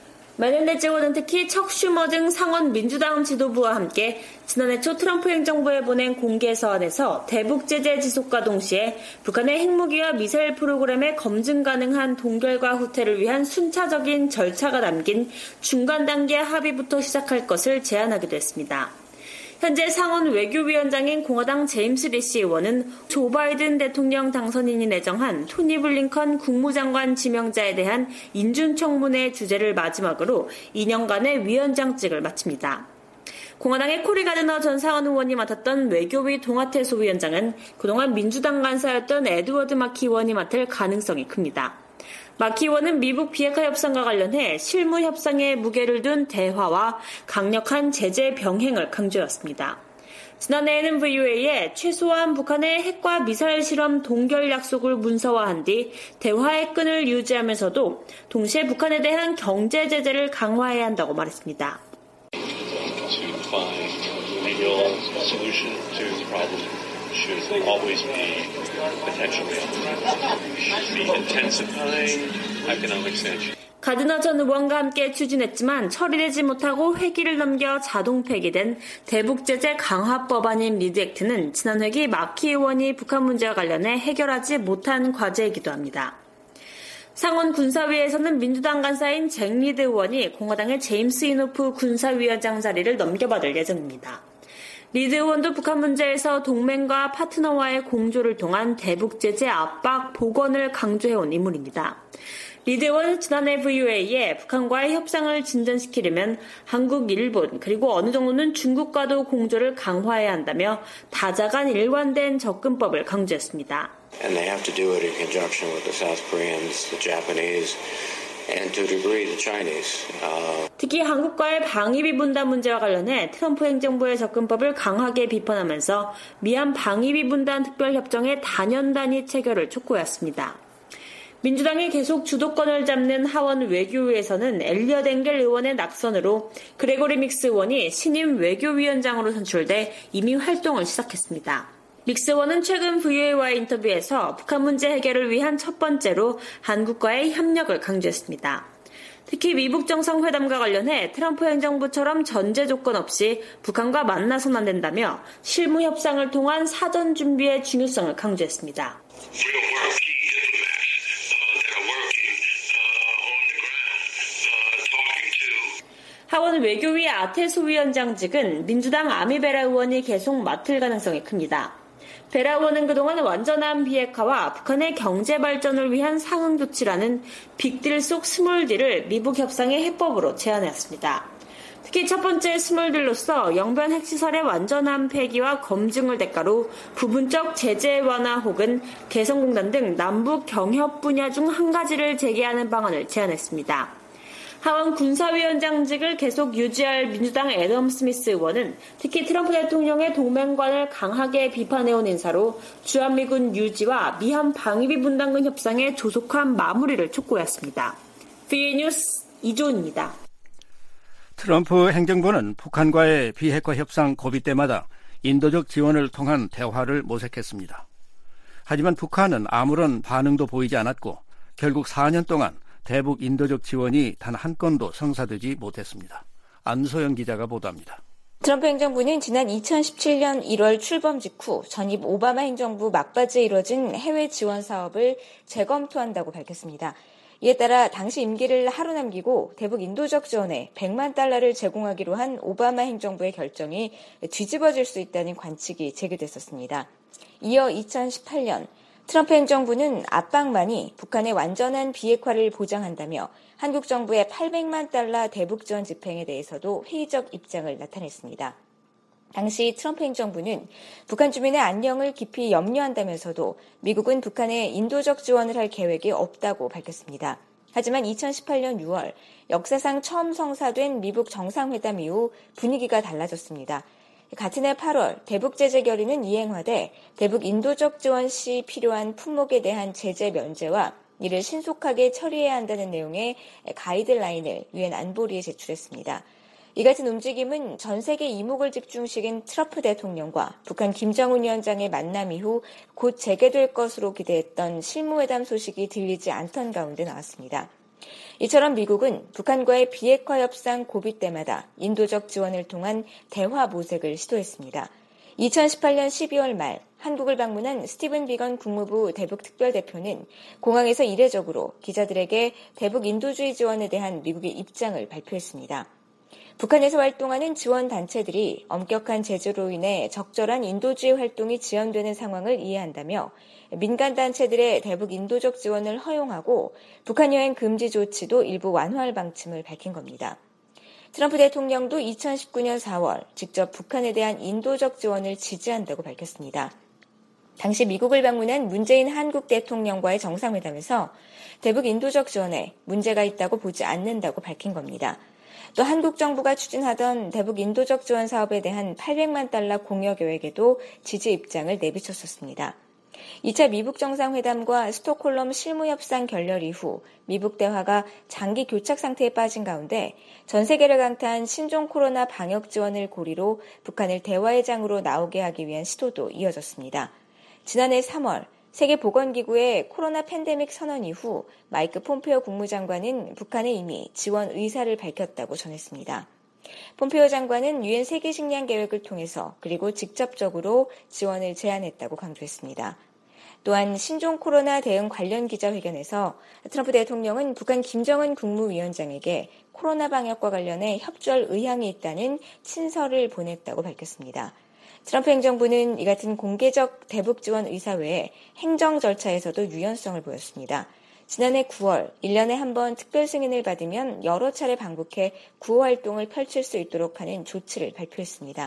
S: 메넨데즈 의원은 특히 척 슈머 등 상원 민주당 지도부와 함께 지난해 초 트럼프 행정부에 보낸 공개 서한에서 대북 제재 지속과 동시에 북한의 핵무기와 미사일 프로그램의 검증 가능한 동결과 후퇴를 위한 순차적인 절차가 담긴 중간 단계 합의부터 시작할 것을 제안하기도 했습니다. 현재 상원 외교위원장인 공화당 제임스 리시 의원은 조 바이든 대통령 당선인이 내정한 토니 블링컨 국무장관 지명자에 대한 인준청문회 주제를 마지막으로 2년간의 위원장직을 마칩니다. 공화당의 코리 가드너 전 상원 의원이 맡았던 외교위 동아태 소위원장은 그동안 민주당 간사였던 에드워드 마키 의원이 맡을 가능성이 큽니다. 마키 의원은 미북 비핵화 협상과 관련해 실무 협상에 무게를 둔 대화와 강력한 제재 병행을 강조했습니다. 지난해에는 VOA에 최소한 북한의 핵과 미사일 실험 동결 약속을 문서화한 뒤 대화의 끈을 유지하면서도 동시에 북한에 대한 경제 제재를 강화해야 한다고 말했습니다.
T: should always be potentially the intensifying economic sanction.
S: 가드너 전 의원과 함께 추진했지만 처리되지 못하고 회기를 넘겨 자동 폐기된 대북 제재 강화 법안인 리드 액트는 지난 회기 마키 의원이 북한 문제와 관련해 해결하지 못한 과제이기도 합니다. 상원 군사위에서는 민주당 간사인 잭 리드 의원이 공화당의 제임스 이노프 군사위원장 자리를 넘겨받을 예정입니다. 리드 의원도 북한 문제에서 동맹과 파트너와의 공조를 통한 대북 제재 압박 복원을 강조해온 인물입니다. 리드 의원은 지난해 VOA에 북한과의 협상을 진전시키려면 한국, 일본, 그리고 어느 정도는 중국과도 공조를 강화해야 한다며 다자간 일관된 접근법을 강조했습니다.
U: And they have to do it in conjunction with the South Koreans, the Japanese, and to a degree the Chinese.
S: 특히 한국과의 방위비 분담 문제와 관련해 트럼프 행정부의 접근법을 강하게 비판하면서 미한 방위비 분담 특별협정의 단연 단위 체결을 촉구했습니다. 민주당이 계속 주도권을 잡는 하원 외교위에서는 엘리엇 앵겔 의원의 낙선으로 그레고리 믹스 의원이 신임 외교위원장으로 선출돼 이미 활동을 시작했습니다. 믹스 의원은 최근 VOA와의 인터뷰에서 북한 문제 해결을 위한 첫 번째로 한국과의 협력을 강조했습니다. 특히 미북 정상회담과 관련해 트럼프 행정부처럼 전제 조건 없이 북한과 만나서는 안 된다며 실무 협상을 통한 사전 준비의 중요성을 강조했습니다. 하원 외교위 아테소 위원장직은 민주당 아미베라 의원이 계속 맡을 가능성이 큽니다. 베라 의원은 그동안 완전한 비핵화와 북한의 경제 발전을 위한 상응 조치라는 빅딜 속 스몰딜을 미북 협상의 해법으로 제안했습니다. 특히 첫 번째 스몰딜로서 영변 핵시설의 완전한 폐기와 검증을 대가로 부분적 제재 완화 혹은 개성공단 등 남북 경협 분야 중 한 가지를 제기하는 방안을 제안했습니다. 하원 군사위원장직을 계속 유지할 민주당 애덤 스미스 의원은 특히 트럼프 대통령의 동맹관을 강하게 비판해온 인사로 주한미군 유지와 미한 방위비 분담금 협상의 조속한 마무리를 촉구했습니다. VOA 뉴스 이조은입니다.
E: 트럼프 행정부는 북한과의 비핵화 협상 고비 때마다 인도적 지원을 통한 대화를 모색했습니다. 하지만 북한은 아무런 반응도 보이지 않았고 결국 4년 동안 대북 인도적 지원이 단 한 건도 성사되지 못했습니다. 안소영 기자가 보도합니다.
V: 트럼프 행정부는 지난 2017년 1월 출범 직후 전임 오바마 행정부 막바지에 이뤄진 해외 지원 사업을 재검토한다고 밝혔습니다. 이에 따라 당시 임기를 하루 남기고 대북 인도적 지원에 $100만 제공하기로 한 오바마 행정부의 결정이 뒤집어질 수 있다는 관측이 제기됐었습니다. 이어 2018년 트럼프 행정부는 압박만이 북한의 완전한 비핵화를 보장한다며 한국 정부의 $800만 대북 지원 집행에 대해서도 회의적 입장을 나타냈습니다. 당시 트럼프 행정부는 북한 주민의 안녕을 깊이 염려한다면서도 미국은 북한에 인도적 지원을 할 계획이 없다고 밝혔습니다. 하지만 2018년 6월 역사상 처음 성사된 미북 정상회담 이후 분위기가 달라졌습니다. 같은 해 8월 대북 제재 결의는 이행화돼 대북 인도적 지원 시 필요한 품목에 대한 제재 면제와 이를 신속하게 처리해야 한다는 내용의 가이드라인을 유엔 안보리에 제출했습니다. 이 같은 움직임은 전 세계 이목을 집중시킨 트럼프 대통령과 북한 김정은 위원장의 만남 이후 곧 재개될 것으로 기대했던 실무회담 소식이 들리지 않던 가운데 나왔습니다. 이처럼 미국은 북한과의 비핵화 협상 고비 때마다 인도적 지원을 통한 대화 모색을 시도했습니다. 2018년 12월 말 한국을 방문한 스티븐 비건 국무부 대북특별대표는 공항에서 이례적으로 기자들에게 대북 인도주의 지원에 대한 미국의 입장을 발표했습니다. 북한에서 활동하는 지원단체들이 엄격한 제재로 인해 적절한 인도주의 활동이 지연되는 상황을 이해한다며 민간단체들의 대북 인도적 지원을 허용하고 북한 여행 금지 조치도 일부 완화할 방침을 밝힌 겁니다. 트럼프 대통령도 2019년 4월 직접 북한에 대한 인도적 지원을 지지한다고 밝혔습니다. 당시 미국을 방문한 문재인 한국 대통령과의 정상회담에서 대북 인도적 지원에 문제가 있다고 보지 않는다고 밝힌 겁니다. 또 한국 정부가 추진하던 대북 인도적 지원 사업에 대한 $800만 공여 계획에도 지지 입장을 내비쳤었습니다. 2차 미북 정상회담과 스톡홀름 실무협상 결렬 이후 미북 대화가 장기 교착 상태에 빠진 가운데 전 세계를 강타한 신종 코로나 방역 지원을 고리로 북한을 대화의 장으로 나오게 하기 위한 시도도 이어졌습니다. 지난해 3월 세계보건기구의 코로나 팬데믹 선언 이후 마이크 폼페오 국무장관은 북한에 이미 지원 의사를 밝혔다고 전했습니다. 폼페오 장관은 유엔 세계식량 계획을 통해서 그리고 직접적으로 지원을 제안했다고 강조했습니다. 또한 신종 코로나 대응 관련 기자회견에서 트럼프 대통령은 북한 김정은 국무위원장에게 코로나 방역과 관련해 협조할 의향이 있다는 친서를 보냈다고 밝혔습니다. 트럼프 행정부는 이 같은 공개적 대북 지원 의사 외에 행정 절차에서도 유연성을 보였습니다. 지난해 9월 1년에 한 번 특별 승인을 받으면 여러 차례 방북해 구호 활동을 펼칠 수 있도록 하는 조치를 발표했습니다.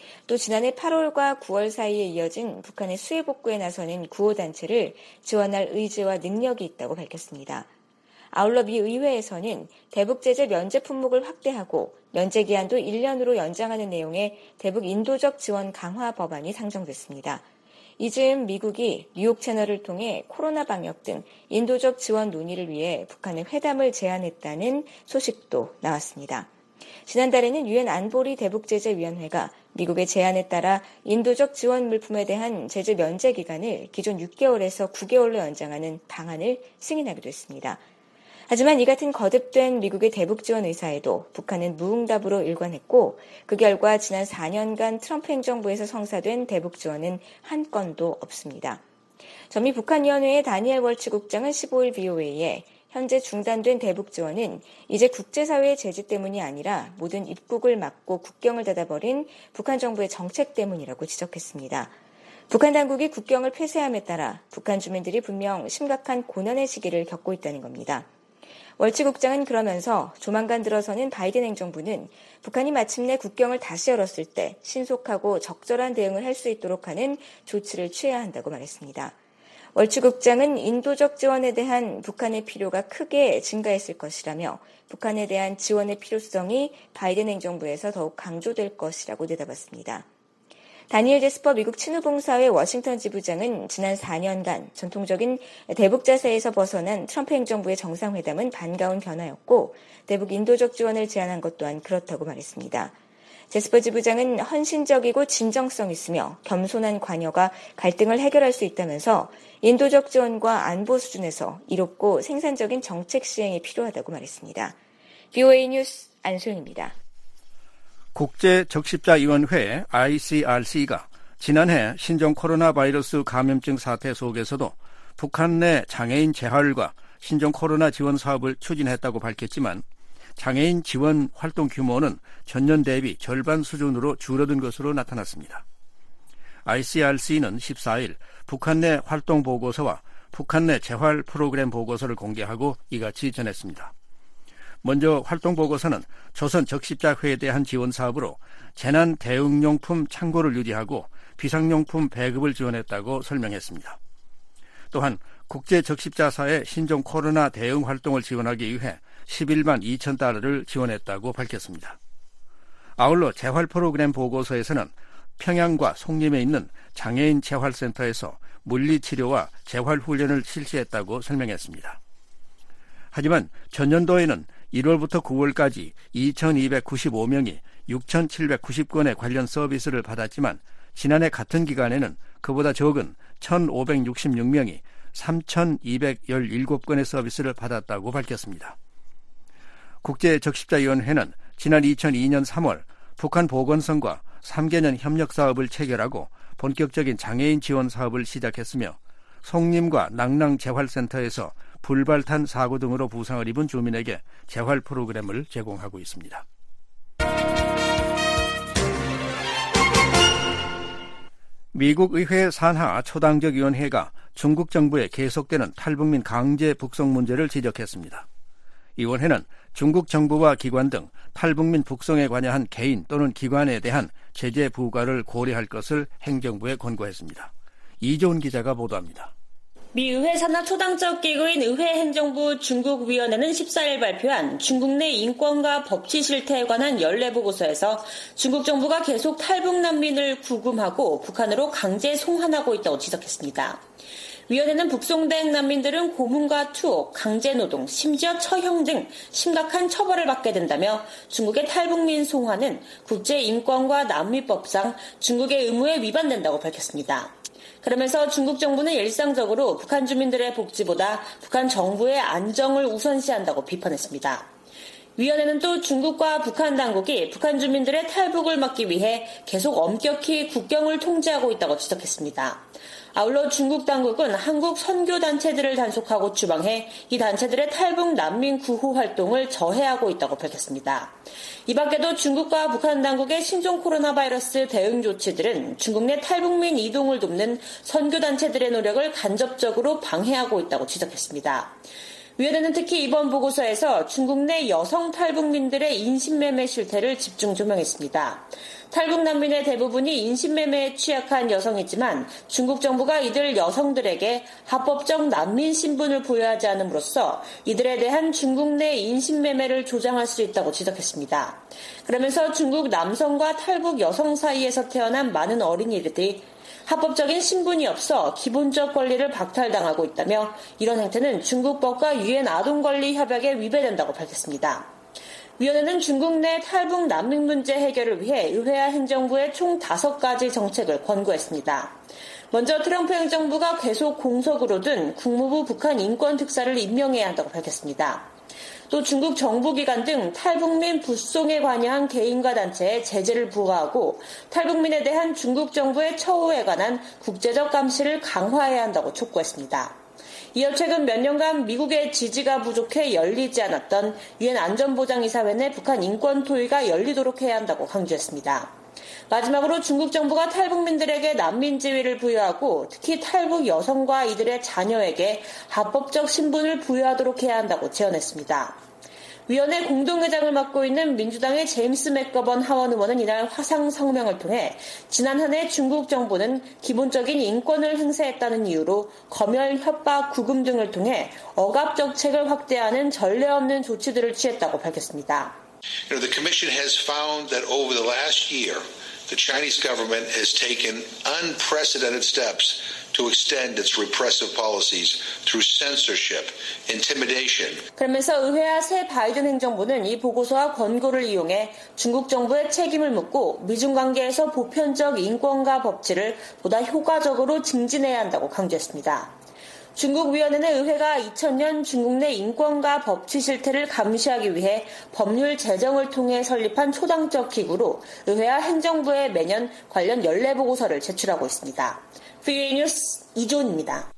V: 또 지난해 8월과 9월 사이에 이어진 북한의 수해 복구에 나서는 구호단체를 지원할 의지와 능력이 있다고 밝혔습니다. 아울러 미 의회에서는 대북 제재 면제 품목을 확대하고 면제 기한도 1년으로 연장하는 내용의 대북 인도적 지원 강화 법안이 상정됐습니다. 이즈음 미국이 뉴욕 채널을 통해 코로나 방역 등 인도적 지원 논의를 위해 북한에 회담을 제안했다는 소식도 나왔습니다. 지난달에는 유엔 안보리 대북제재위원회가 미국의 제안에 따라 인도적 지원 물품에 대한 제재 면제 기간을 기존 6개월에서 9개월로 연장하는 방안을 승인하기도 했습니다. 하지만 이 같은 거듭된 미국의 대북 지원 의사에도 북한은 무응답으로 일관했고 그 결과 지난 4년간 트럼프 행정부에서 성사된 대북 지원은 한 건도 없습니다. 전미 북한위원회의 다니엘 월치 국장은 15일 VOA에 현재 중단된 대북 지원은 이제 국제사회의 제재 때문이 아니라 모든 입국을 막고 국경을 닫아버린 북한 정부의 정책 때문이라고 지적했습니다. 북한 당국이 국경을 폐쇄함에 따라 북한 주민들이 분명 심각한 고난의 시기를 겪고 있다는 겁니다. 월치 국장은 그러면서 조만간 들어서는 바이든 행정부는 북한이 마침내 국경을 다시 열었을 때 신속하고 적절한 대응을 할 수 있도록 하는 조치를 취해야 한다고 말했습니다. 월치 국장은 인도적 지원에 대한 북한의 필요가 크게 증가했을 것이라며 북한에 대한 지원의 필요성이 바이든 행정부에서 더욱 강조될 것이라고 내다봤습니다. 다니엘 제스퍼 미국 친후봉사회 워싱턴 지부장은 지난 4년간 전통적인 대북 자세에서 벗어난 트럼프 행정부의 정상회담은 반가운 변화였고 대북 인도적 지원을 제안한 것 또한 그렇다고 말했습니다. 제스퍼 지부장은 헌신적이고 진정성 있으며 겸손한 관여가 갈등을 해결할 수 있다면서 인도적 지원과 안보 수준에서 이롭고 생산적인 정책 시행이 필요하다고 말했습니다. VOA 뉴스 안소영입니다.
E: 국제적십자위원회 ICRC가 지난해 신종 코로나 바이러스 감염증 사태 속에서도 북한 내 장애인 재활과 신종 코로나 지원 사업을 추진했다고 밝혔지만 장애인 지원 활동 규모는 전년 대비 절반 수준으로 줄어든 것으로 나타났습니다. ICRC는 14일 북한 내 활동 보고서와 북한 내 재활 프로그램 보고서를 공개하고 이같이 전했습니다. 먼저 활동보고서는 조선 적십자회에 대한 지원 사업으로 재난 대응용품 창고를 유지하고 비상용품 배급을 지원했다고 설명했습니다. 또한 국제적십자사의 신종 코로나 대응 활동을 지원하기 위해 11만 2천 달러를 지원했다고 밝혔습니다. 아울러 재활 프로그램 보고서에서는 평양과 송림에 있는 장애인 재활센터에서 물리치료와 재활훈련을 실시했다고 설명했습니다. 하지만 전년도에는 1월부터 9월까지 2,295명이 6,790건의 관련 서비스를 받았지만 지난해 같은 기간에는 그보다 적은 1,566명이 3,217건의 서비스를 받았다고 밝혔습니다. 국제적십자위원회는 지난 2002년 3월 북한 보건성과 3개년 협력사업을 체결하고 본격적인 장애인 지원 사업을 시작했으며 송림과 낭랑 재활센터에서 불발탄 사고 등으로 부상을 입은 주민에게 재활 프로그램을 제공하고 있습니다. 미국 의회 산하 초당적위원회가 중국 정부의 계속되는 탈북민 강제 북송 문제를 지적했습니다. 이 위원회는 중국 정부와 기관 등 탈북민 북송에 관여한 개인 또는 기관에 대한 제재 부과를 고려할 것을 행정부에 권고했습니다. 이조은 기자가 보도합니다.
S: 미 의회 산하 초당적 기구인 의회행정부 중국위원회는 14일 발표한 중국 내 인권과 법치 실태에 관한 연례 보고서에서 중국 정부가 계속 탈북 난민을 구금하고 북한으로 강제 송환하고 있다고 지적했습니다. 위원회는 북송된 난민들은 고문과 투옥, 강제노동, 심지어 처형 등 심각한 처벌을 받게 된다며 중국의 탈북민 송환은 국제인권과 난민법상 중국의 의무에 위반된다고 밝혔습니다. 그러면서 중국 정부는 일상적으로 북한 주민들의 복지보다 북한 정부의 안정을 우선시한다고 비판했습니다. 위원회는 또 중국과 북한 당국이 북한 주민들의 탈북을 막기 위해 계속 엄격히 국경을 통제하고 있다고 지적했습니다. 아울러 중국 당국은 한국 선교단체들을 단속하고 추방해 이 단체들의 탈북 난민 구호 활동을 저해하고 있다고 밝혔습니다. 이 밖에도 중국과 북한 당국의 신종 코로나 바이러스 대응 조치들은 중국 내 탈북민 이동을 돕는 선교단체들의 노력을 간접적으로 방해하고 있다고 지적했습니다. 위원회는 특히 이번 보고서에서 중국 내 여성 탈북민들의 인신매매 실태를 집중 조명했습니다. 탈북 난민의 대부분이 인신매매에 취약한 여성이지만 중국 정부가 이들 여성들에게 합법적 난민 신분을 부여하지 않음으로써 이들에 대한 중국 내 인신매매를 조장할 수 있다고 지적했습니다. 그러면서 중국 남성과 탈북 여성 사이에서 태어난 많은 어린이들이 합법적인 신분이 없어 기본적 권리를 박탈당하고 있다며 이런 행태는 중국법과 유엔 아동권리협약에 위배된다고 밝혔습니다. 위원회는 중국 내 탈북 난민 문제 해결을 위해 의회와 행정부에 총 5가지 정책을 권고했습니다. 먼저 트럼프 행정부가 계속 공석으로 둔 국무부 북한 인권특사를 임명해야 한다고 밝혔습니다. 또 중국 정부기관 등 탈북민 북송에 관여한 개인과 단체에 제재를 부과하고 탈북민에 대한 중국 정부의 처우에 관한 국제적 감시를 강화해야 한다고 촉구했습니다. 이어 최근 몇 년간 미국의 지지가 부족해 열리지 않았던 유엔 안전보장이사회 내 북한 인권 토의가 열리도록 해야 한다고 강조했습니다. 마지막으로 중국 정부가 탈북민들에게 난민 지위를 부여하고 특히 탈북 여성과 이들의 자녀에게 합법적 신분을 부여하도록 해야 한다고 제언했습니다. 위원회 공동회장을 맡고 있는 민주당의 제임스 맥거번 하원 의원은 이날 화상 성명을 통해 지난 한 해 중국 정부는 기본적인 인권을 행사했다는 이유로 검열, 협박, 구금 등을 통해 억압 정책을 확대하는 전례 없는 조치들을 취했다고 밝혔습니다.
B: The Commission has found that over the last year, the Chinese government has taken unprecedented steps to extend its repressive policies through censorship, intimidation.
S: 그러면서 의회와 새 바이든 행정부는 이 보고서와 권고를 이용해 중국 정부의 책임을 묻고 미중 관계에서 보편적 인권과 법치를 보다 효과적으로 증진해야 한다고 강조했습니다. 중국위원회는 의회가 2000년 중국 내 인권과 법치 실태를 감시하기 위해 법률 제정을 통해 설립한 초당적 기구로 의회와 행정부에 매년 관련 연례보고서를 제출하고 있습니다. VOA 뉴스 이존입니다.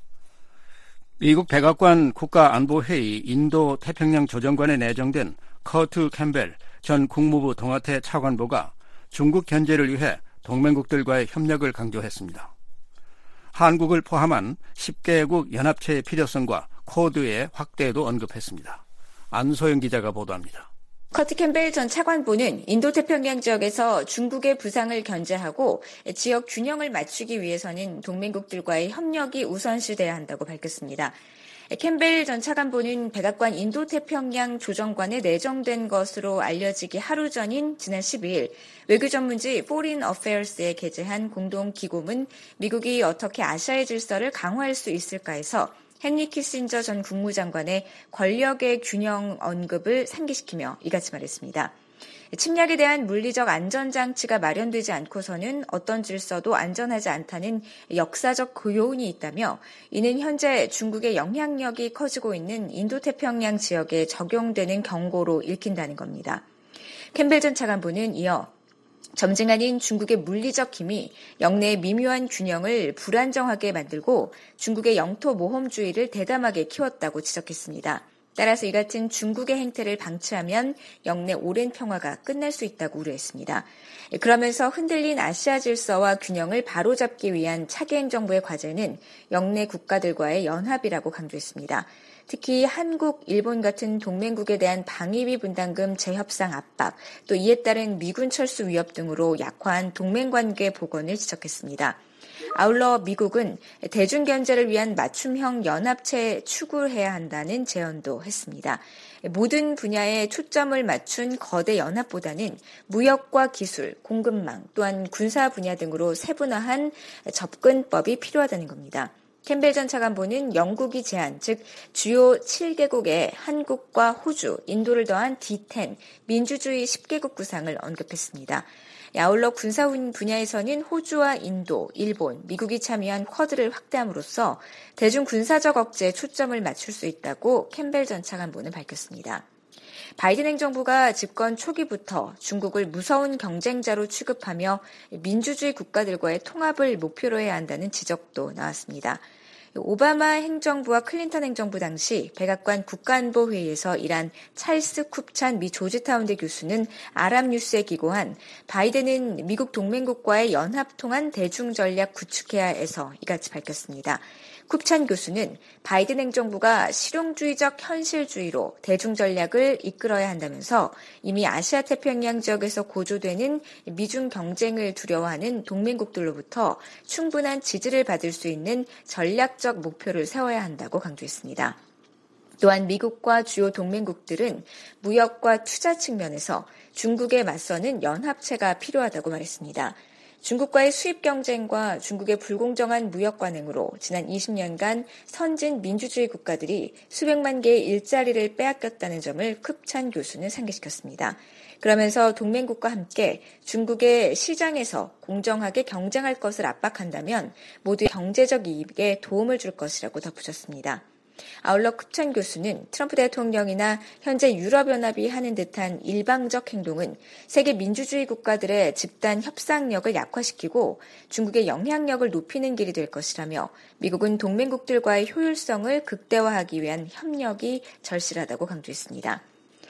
E: 미국 백악관 국가안보회의 인도-태평양 조정관에 내정된 커트 캠벨 전 국무부 동아태 차관보가 중국 견제를 위해 동맹국들과의 협력을 강조했습니다. 한국을 포함한 10개국 연합체의 필요성과 코드의 확대도 언급했습니다. 안소영 기자가 보도합니다.
V: 커트 캠벨 전 차관보는 인도태평양 지역에서 중국의 부상을 견제하고 지역 균형을 맞추기 위해서는 동맹국들과의 협력이 우선시돼야 한다고 밝혔습니다. 캠벨 전 차관보는 백악관 인도태평양 조정관에 내정된 것으로 알려지기 하루 전인 지난 12일 외교전문지 Foreign Affairs에 게재한 공동기고문 미국이 어떻게 아시아의 질서를 강화할 수 있을까 해서 헨리 키신저 전 국무장관의 권력의 균형 언급을 상기시키며 이같이 말했습니다. 침략에 대한 물리적 안전장치가 마련되지 않고서는 어떤 질서도 안전하지 않다는 역사적 교훈이 있다며 이는 현재 중국의 영향력이 커지고 있는 인도태평양 지역에 적용되는 경고로 읽힌다는 겁니다. 캠벨 전 차관보는 이어 점증 아닌 중국의 물리적 힘이 영내의 미묘한 균형을 불안정하게 만들고 중국의 영토 모험주의를 대담하게 키웠다고 지적했습니다. 따라서 이 같은 중국의 행태를 방치하면 영내 오랜 평화가 끝날 수 있다고 우려했습니다. 그러면서 흔들린 아시아 질서와 균형을 바로잡기 위한 차기 행정부의 과제는 영내 국가들과의 연합이라고 강조했습니다. 특히 한국, 일본 같은 동맹국에 대한 방위비 분담금 재협상 압박, 또 이에 따른 미군 철수 위협 등으로 약화한 동맹관계 복원을 지적했습니다. 아울러 미국은 대중견제를 위한 맞춤형 연합체 추구해야 한다는 제언도 했습니다. 모든 분야에 초점을 맞춘 거대 연합보다는 무역과 기술, 공급망, 또한 군사 분야 등으로 세분화한 접근법이 필요하다는 겁니다. 캠벨 전 차관보는 영국이 제안, 즉 주요 7개국에 한국과 호주, 인도를 더한 D10, 민주주의 10개국 구상을 언급했습니다. 아울러 군사 분야에서는 호주와 인도, 일본, 미국이 참여한 쿼드를 확대함으로써 대중 군사적 억제에 초점을 맞출 수 있다고 캠벨 전 차관보는 밝혔습니다. 바이든 행정부가 집권 초기부터 중국을 무서운 경쟁자로 취급하며 민주주의 국가들과의 통합을 목표로 해야 한다는 지적도 나왔습니다. 오바마 행정부와 클린턴 행정부 당시 백악관 국가안보회의에서 일한 찰스 쿱찬 미 조지타운대 교수는 아랍뉴스에 기고한 바이든은 미국 동맹국과의 연합통한 대중전략 구축해야 해서 이같이 밝혔습니다. 쿱찬 교수는 바이든 행정부가 실용주의적 현실주의로 대중 전략을 이끌어야 한다면서 이미 아시아 태평양 지역에서 고조되는 미중 경쟁을 두려워하는 동맹국들로부터 충분한 지지를 받을 수 있는 전략적 목표를 세워야 한다고 강조했습니다. 또한 미국과 주요 동맹국들은 무역과 투자 측면에서 중국에 맞서는 연합체가 필요하다고 말했습니다. 중국과의 수입 경쟁과 중국의 불공정한 무역 관행으로 지난 20년간 선진 민주주의 국가들이 수백만 개의 일자리를 빼앗겼다는 점을 쿱찬 교수는 상기시켰습니다. 그러면서 동맹국과 함께 중국의 시장에서 공정하게 경쟁할 것을 압박한다면 모두의 경제적 이익에 도움을 줄 것이라고 덧붙였습니다. 아울러 쿱찬 교수는 트럼프 대통령이나 현재 유럽연합이 하는 듯한 일방적 행동은 세계 민주주의 국가들의 집단 협상력을 약화시키고 중국의 영향력을 높이는 길이 될 것이라며 미국은 동맹국들과의 효율성을 극대화하기 위한 협력이 절실하다고 강조했습니다.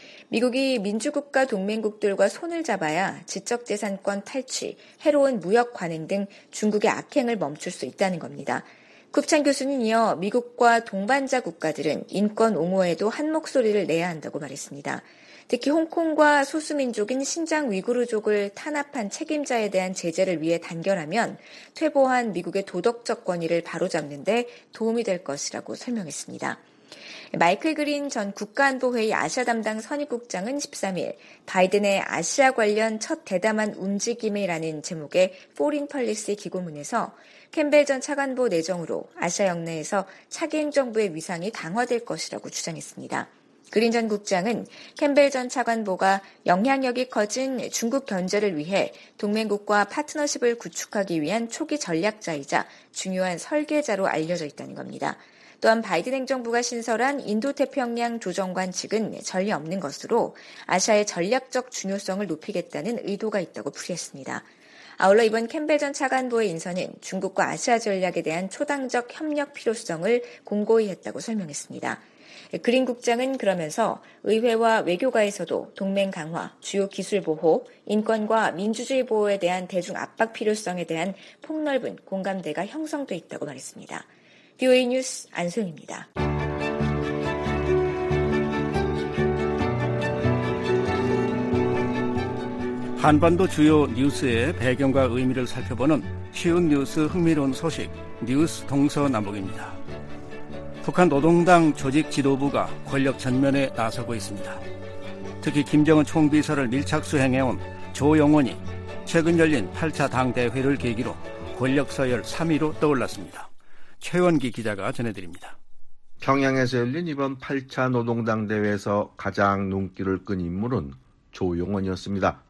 V: 미국이 민주국가 동맹국들과 손을 잡아야 지적재산권 탈취, 해로운 무역 관행 등 중국의 악행을 멈출 수 있다는 겁니다. 쿱찬 교수는 이어 미국과 동반자 국가들은 인권 옹호에도 한 목소리를 내야 한다고 말했습니다. 특히 홍콩과 소수민족인 신장 위구르족을 탄압한 책임자에 대한 제재를 위해 단결하면 퇴보한 미국의 도덕적 권위를 바로잡는 데 도움이 될 것이라고 설명했습니다. 마이클 그린 전 국가안보회의 아시아 담당 선임국장은 13일 바이든의 아시아 관련 첫 대담한 움직임이라는 제목의 포린 펄리시 기고문에서 캠벨 전 차관보 내정으로 아시아 영내에서 차기 행정부의 위상이 강화될 것이라고 주장했습니다. 그린 전 국장은 캠벨 전 차관보가 영향력이 커진 중국 견제를 위해 동맹국과 파트너십을 구축하기 위한 초기 전략자이자 중요한 설계자로 알려져 있다는 겁니다. 또한 바이든 행정부가 신설한 인도태평양 조정관 측은 전례 없는 것으로 아시아의 전략적 중요성을 높이겠다는 의도가 있다고 풀이했습니다. 아울러 이번 캠벨 전 차관보의 인선은 중국과 아시아 전략에 대한 초당적 협력 필요성을 공고히 했다고 설명했습니다. 그린 국장은 그러면서 의회와 외교가에서도 동맹 강화, 주요 기술 보호, 인권과 민주주의 보호에 대한 대중 압박 필요성에 대한 폭넓은 공감대가 형성돼 있다고 말했습니다. VOA 뉴스 안소영입니다.
E: 한반도 주요 뉴스의 배경과 의미를 살펴보는 쉬운 뉴스 흥미로운 소식 뉴스 동서남북입니다. 북한 노동당 조직 지도부가 권력 전면에 나서고 있습니다. 특히 김정은 총비서를 밀착 수행해온 조영원이 최근 열린 8차 당대회를 계기로 권력 서열 3위로 떠올랐습니다. 최원기 기자가 전해드립니다.
C: 평양에서 열린 이번 8차 노동당 대회에서 가장 눈길을 끈 인물은 조영원이었습니다.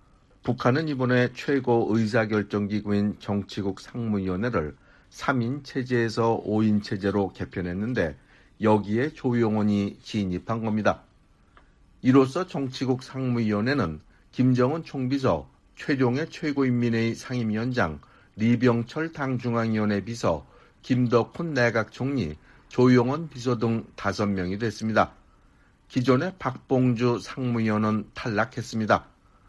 C: 북한은 이번에 최고 의사결정기구인 정치국 상무위원회를 3인 체제에서 5인 체제로 개편했는데 여기에 조영원이 진입한 겁니다. 이로써 정치국 상무위원회는 김정은 총비서, 최종의 최고인민회의 상임위원장, 리병철 당중앙위원회 비서, 김덕훈 내각총리, 조영원 비서 등 5명이 됐습니다. 기존의 박봉주 상무위원은 탈락했습니다.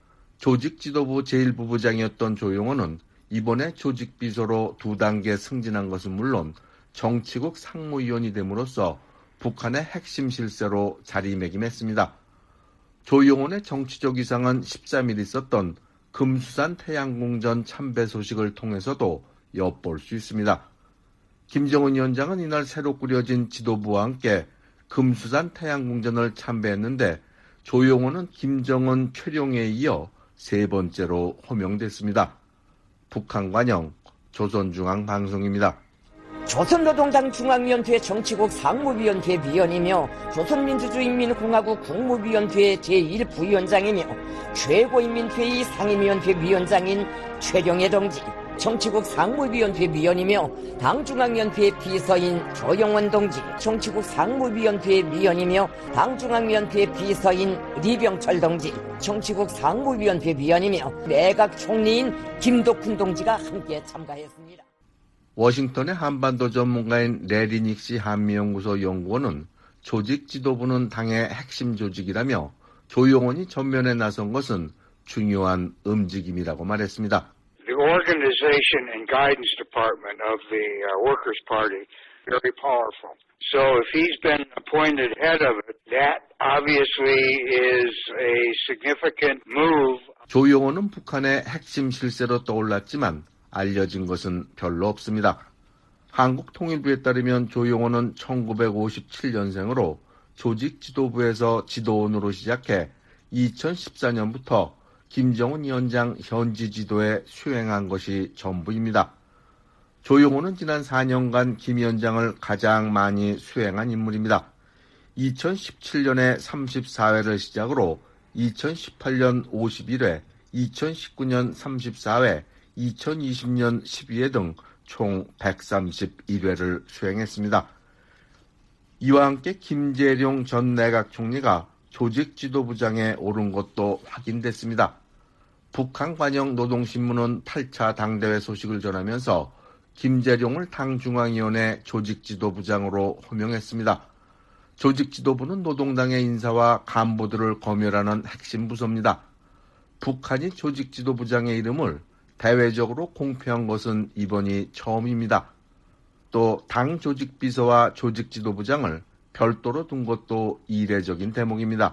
C: 조직지도부 제1부부장이었던 조영원은 이번에 조직비서로 2단계 승진한 것은 물론 정치국 상무위원이 됨으로써 북한의 핵심 실세로 자리매김했습니다. 조영원의 정치적 위상은 13일 있었던 금수산 태양궁전 참배 소식을 통해서도 엿볼 수 있습니다. 김정은 위원장은 이날 새로 꾸려진 지도부와 함께 금수산 태양궁전을 참배했는데 조영원은 김정은 최룡에 이어 3번째로 호명됐습니다. 북한관영 조선중앙방송입니다.
D: 조선노동당 중앙위원회 정치국 상무위원회 위원이며 조선민주주의인민공화국 국무위원회 제1부위원장이며 최고인민회의 상임위원회 위원장인 최룡해 동지, 정치국 상무위원회 위원이며 당중앙위원회 비서인 조영원 동지, 정치국 상무위원회 위원이며 당중앙위원회 비서인 리병철 동지, 정치국 상무위원회 위원이며 내각 총리인 김덕훈 동지가 함께 참가했습니다.
C: 워싱턴의 한반도 전문가인 레리 닉시 한미연구소 연구원은 조직 지도부는 당의 핵심 조직이라며 조영원이 전면에 나선 것은 중요한 움직임이라고 말했습니다.
W: The organization and guidance department of the Workers' Party
A: very powerful. So if he's been appointed head of it, that obviously is a significant move.
C: 조용호는 북한의 핵심 실세로 떠올랐지만 알려진 것은 별로 없습니다. 한국통일부에 따르면 조용호는 1957년생으로 조직 지도부에서 지도원으로 시작해 2014년부터 김정은 위원장 현지 지도에 수행한 것이 전부입니다. 조용호는 지난 4년간 김 위원장을 가장 많이 수행한 인물입니다. 2017년에 34회를 시작으로 2018년 51회, 2019년 34회, 2020년 12회 등 총 131회를 수행했습니다. 이와 함께 김재룡 전 내각 총리가 조직 지도부장에 오른 것도 확인됐습니다. 북한 관영 노동신문은 8차 당대회 소식을 전하면서 김재룡을 당중앙위원회 조직지도부장으로 호명했습니다. 조직지도부는 노동당의 인사와 간부들을 검열하는 핵심 부서입니다. 북한이 조직지도부장의 이름을 대외적으로 공표한 것은 이번이 처음입니다. 또 당 조직비서와 조직지도부장을 별도로 둔 것도 이례적인 대목입니다.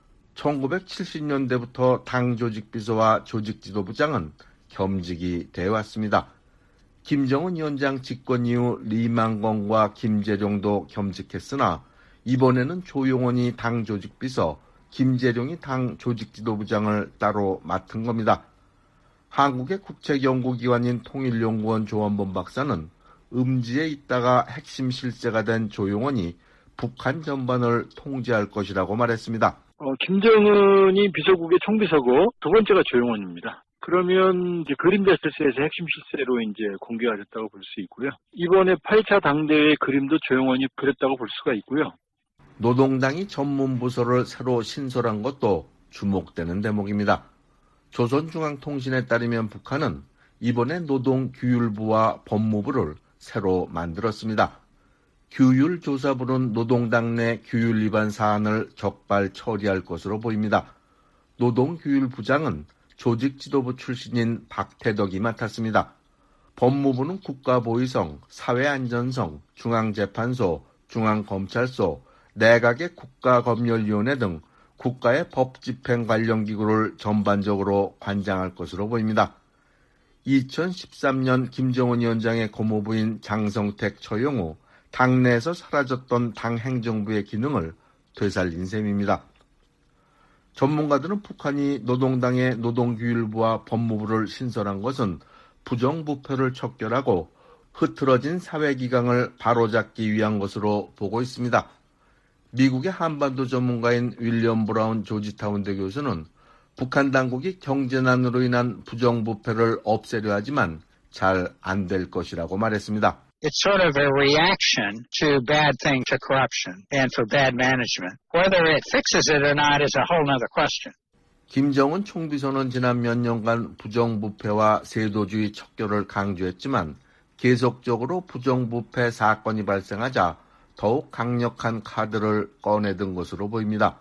C: 1970년대부터 당 조직비서와 조직지도부장은 겸직이 되어 왔습니다. 김정은 위원장 집권 이후 리만건과 김재룡도 겸직했으나 이번에는 조용원이 당 조직비서, 김재룡이 당 조직지도부장을 따로 맡은 겁니다. 한국의 국책연구기관인 통일연구원 조원범 박사는 음지에 있다가 핵심 실세가 된 조용원이 북한 전반을 통제할 것이라고 말했습니다.
H: 김정은이 비서국의 총비서고 두 번째가 조용원입니다. 그러면 이제 그림자스에서 핵심 실세로 이제 공개가 됐다고 볼 수 있고요. 이번에 8차 당대회 그림도 조용원이 그렸다고 볼 수가 있고요.
C: 노동당이 전문부서를 새로 신설한 것도 주목되는 대목입니다. 조선중앙통신에 따르면 북한은 이번에 노동규율부와 법무부를 새로 만들었습니다. 규율조사부는 노동당 내 규율 위반 사안을 적발 처리할 것으로 보입니다. 노동규율부장은 조직지도부 출신인 박태덕이 맡았습니다. 법무부는 국가보위성, 사회안전성, 중앙재판소, 중앙검찰소, 내각의 국가검열위원회 등 국가의 법집행 관련 기구를 전반적으로 관장할 것으로 보입니다. 2013년 김정은 위원장의 고모부인 장성택 처형 후 당내에서 사라졌던 당 행정부의 기능을 되살린 셈입니다. 전문가들은 북한이 노동당의 노동규율부와 법무부를 신설한 것은 부정부패를 척결하고 흐트러진 사회기강을 바로잡기 위한 것으로 보고 있습니다. 미국의 한반도 전문가인 윌리엄 브라운 조지타운대 교수는 북한 당국이 경제난으로 인한 부정부패를 없애려 하지만 잘 안 될 것이라고 말했습니다.
W: It's sort of a reaction to bad things, to corruption and for bad management. Whether it fixes it or not is a whole other question.
C: 김정은 총비서는 지난 몇 년간 부정부패와 세도주의 척결을 강조했지만 계속적으로 부정부패 사건이 발생하자 더욱 강력한 카드를 꺼내든 것으로 보입니다.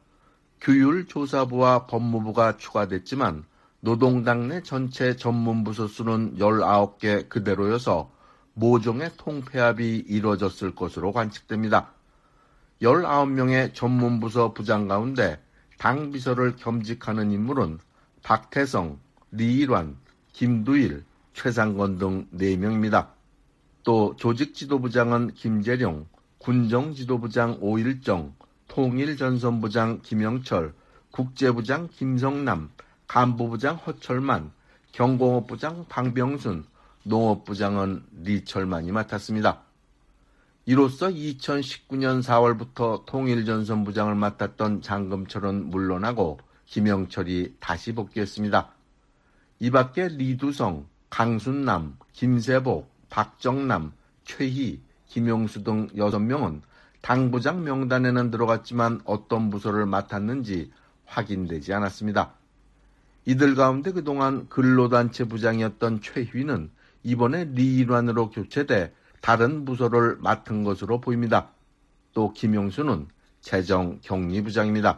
C: 규율조사부와 법무부가 추가됐지만 노동당 내 전체 전문부서 수는 19개 그대로여서 모종의 통폐합이 이뤄졌을 것으로 관측됩니다. 19명의 전문부서 부장 가운데 당 비서를 겸직하는 인물은 박태성, 리일환, 김두일, 최상건 등 4명입니다. 또 조직지도부장은 김재룡, 군정지도부장 오일정, 통일전선부장 김영철, 국제부장 김성남, 간부부장 허철만, 경공업부장 방병순, 농업부장은 리철만이 맡았습니다. 이로써 2019년 4월부터 통일전선부장을 맡았던 장금철은 물러나고 김영철이 다시 복귀했습니다. 이 밖에 리두성, 강순남, 김세복, 박정남, 최희, 김용수 등 6명은 당부장 명단에는 들어갔지만 어떤 부서를 맡았는지 확인되지 않았습니다. 이들 가운데 그동안 근로단체 부장이었던 최휘는 이번에 리일환으로 교체돼 다른 부서를 맡은 것으로 보입니다. 또 김용수는 재정경리부장입니다.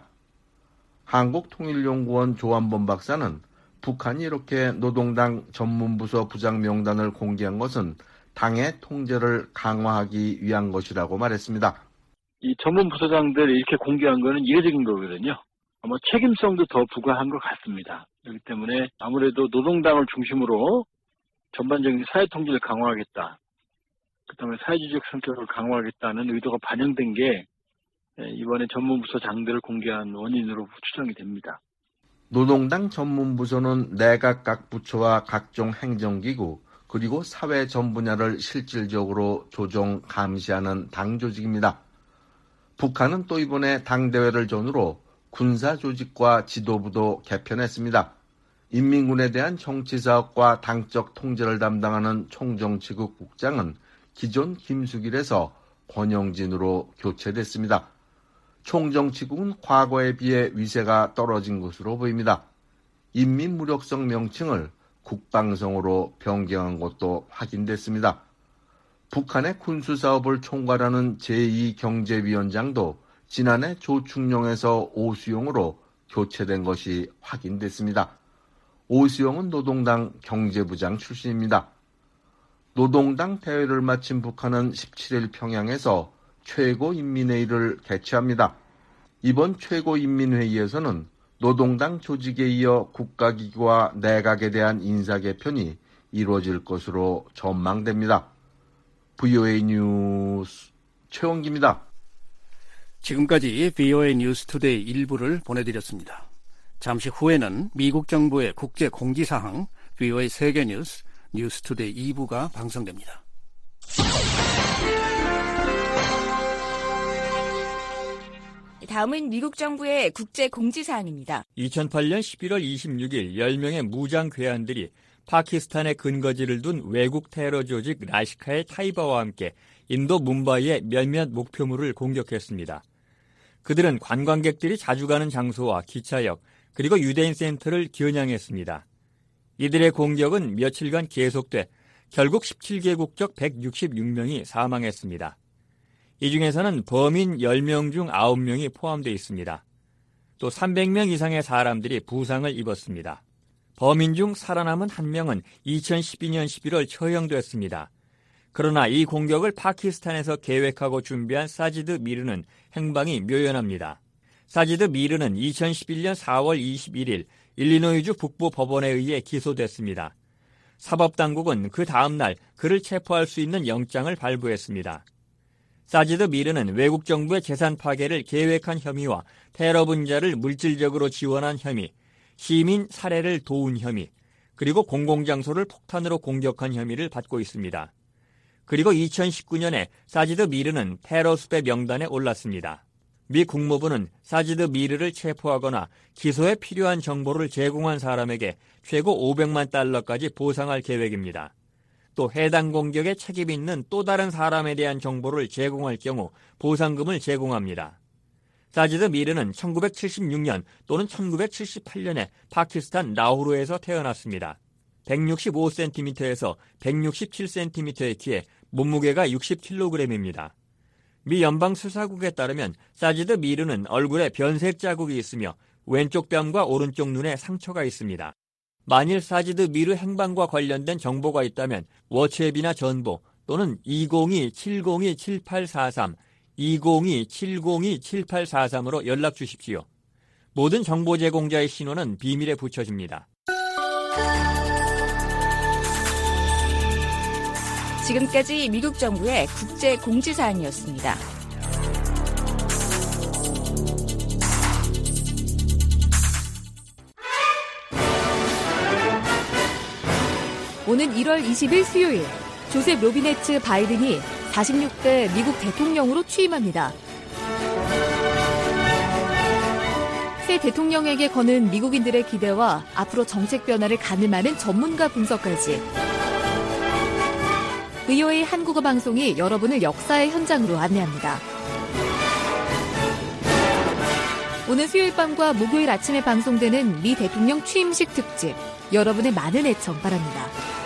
C: 한국통일연구원 조한범 박사는 북한이 이렇게 노동당 전문부서 부장 명단을 공개한 것은 당의 통제를 강화하기 위한 것이라고 말했습니다.
H: 이 전문 부서장들 이렇게 공개한 거는 이례적인 거거든요. 아마 책임성도 더 부과한 것 같습니다. 그렇기 때문에 아무래도 노동당을 중심으로 전반적인 사회 통제를 강화하겠다. 그다음에 사회주의적 성격을 강화하겠다는 의도가 반영된 게 이번에 전문부서장들을 공개한 원인으로 추정이 됩니다.
C: 노동당 전문부서는 내각 각 부처와 각종 행정기구 그리고 사회 전 분야를 실질적으로 조정, 감시하는 당 조직입니다. 북한은 또 이번에 당대회를 전후로 군사조직과 지도부도 개편했습니다. 인민군에 대한 정치사업과 당적 통제를 담당하는 총정치국 국장은 기존 김수길에서 권영진으로 교체됐습니다. 총정치국은 과거에 비해 위세가 떨어진 것으로 보입니다. 인민무력성 명칭을 국방성으로 변경한 것도 확인됐습니다. 북한의 군수사업을 총괄하는 제2경제위원장도 지난해 조충룡에서 오수용으로 교체된 것이 확인됐습니다. 오수용은 노동당 경제부장 출신입니다. 노동당 대회를 마친 북한은 17일 평양에서 최고인민회의를 개최합니다. 이번 최고인민회의에서는 노동당 조직에 이어 국가기구와 내각에 대한 인사 개편이 이루어질 것으로 전망됩니다. VOA 뉴스 최원기입니다.
E: 지금까지 VOA 뉴스 투데이 일부를 보내드렸습니다. 잠시 후에는 미국 정부의 국제 공지사항 VOA 세계뉴스 뉴스 투데이 2부가 방송됩니다.
V: 다음은 미국 정부의 국제 공지사항입니다.
G: 2008년 11월 26일 10명의 무장 괴한들이 파키스탄에 근거지를 둔 외국 테러 조직 라시카의 타이바와 함께 인도 뭄바이의 몇몇 목표물을 공격했습니다. 그들은 관광객들이 자주 가는 장소와 기차역 그리고 유대인 센터를 겨냥했습니다. 이들의 공격은 며칠간 계속돼 결국 17개국적 166명이 사망했습니다. 이 중에서는 범인 10명 중 9명이 포함되어 있습니다. 또 300명 이상의 사람들이 부상을 입었습니다. 범인 중 살아남은 1명은 2012년 11월 처형됐습니다. 그러나 이 공격을 파키스탄에서 계획하고 준비한 사지드 미르는 행방이 묘연합니다. 사지드 미르는 2011년 4월 21일 일리노이주 북부 법원에 의해 기소됐습니다. 사법당국은 그 다음 날 그를 체포할 수 있는 영장을 발부했습니다. 사지드 미르는 외국 정부의 재산 파괴를 계획한 혐의와 테러 분자를 물질적으로 지원한 혐의, 시민 살해를 도운 혐의, 그리고 공공장소를 폭탄으로 공격한 혐의를 받고 있습니다. 그리고 2019년에 사지드 미르는 테러 수배 명단에 올랐습니다. 미 국무부는 사지드 미르를 체포하거나 기소에 필요한 정보를 제공한 사람에게 최고 500만 달러까지 보상할 계획입니다. 또 해당 공격에 책임 있는 또 다른 사람에 대한 정보를 제공할 경우 보상금을 제공합니다. 사지드 미르는 1976년 또는 1978년에 파키스탄 라호르에서 태어났습니다. 165cm에서 167cm의 키에 몸무게가 60kg입니다. 미 연방수사국에 따르면 사지드 미르는 얼굴에 변색 자국이 있으며 왼쪽 뺨과 오른쪽 눈에 상처가 있습니다. 만일 사지드 미르 행방과 관련된 정보가 있다면 워치앱이나 전보 또는 202-702-7843, 202-702-7843으로 연락 주십시오. 모든 정보 제공자의 신원은 비밀에 붙여집니다.
V: 지금까지 미국 정부의 국제 공지사항이었습니다. 오는 1월 20일 수요일, 조셉 로비네츠 바이든이 46대 미국 대통령으로 취임합니다. 새 대통령에게 거는 미국인들의 기대와 앞으로 정책 변화를 가늠하는 전문가 분석까지 VOA 한국어 방송이 여러분을 역사의 현장으로 안내합니다. 오늘 수요일 밤과 목요일 아침에 방송되는 미 대통령 취임식 특집, 여러분의 많은 애청 바랍니다.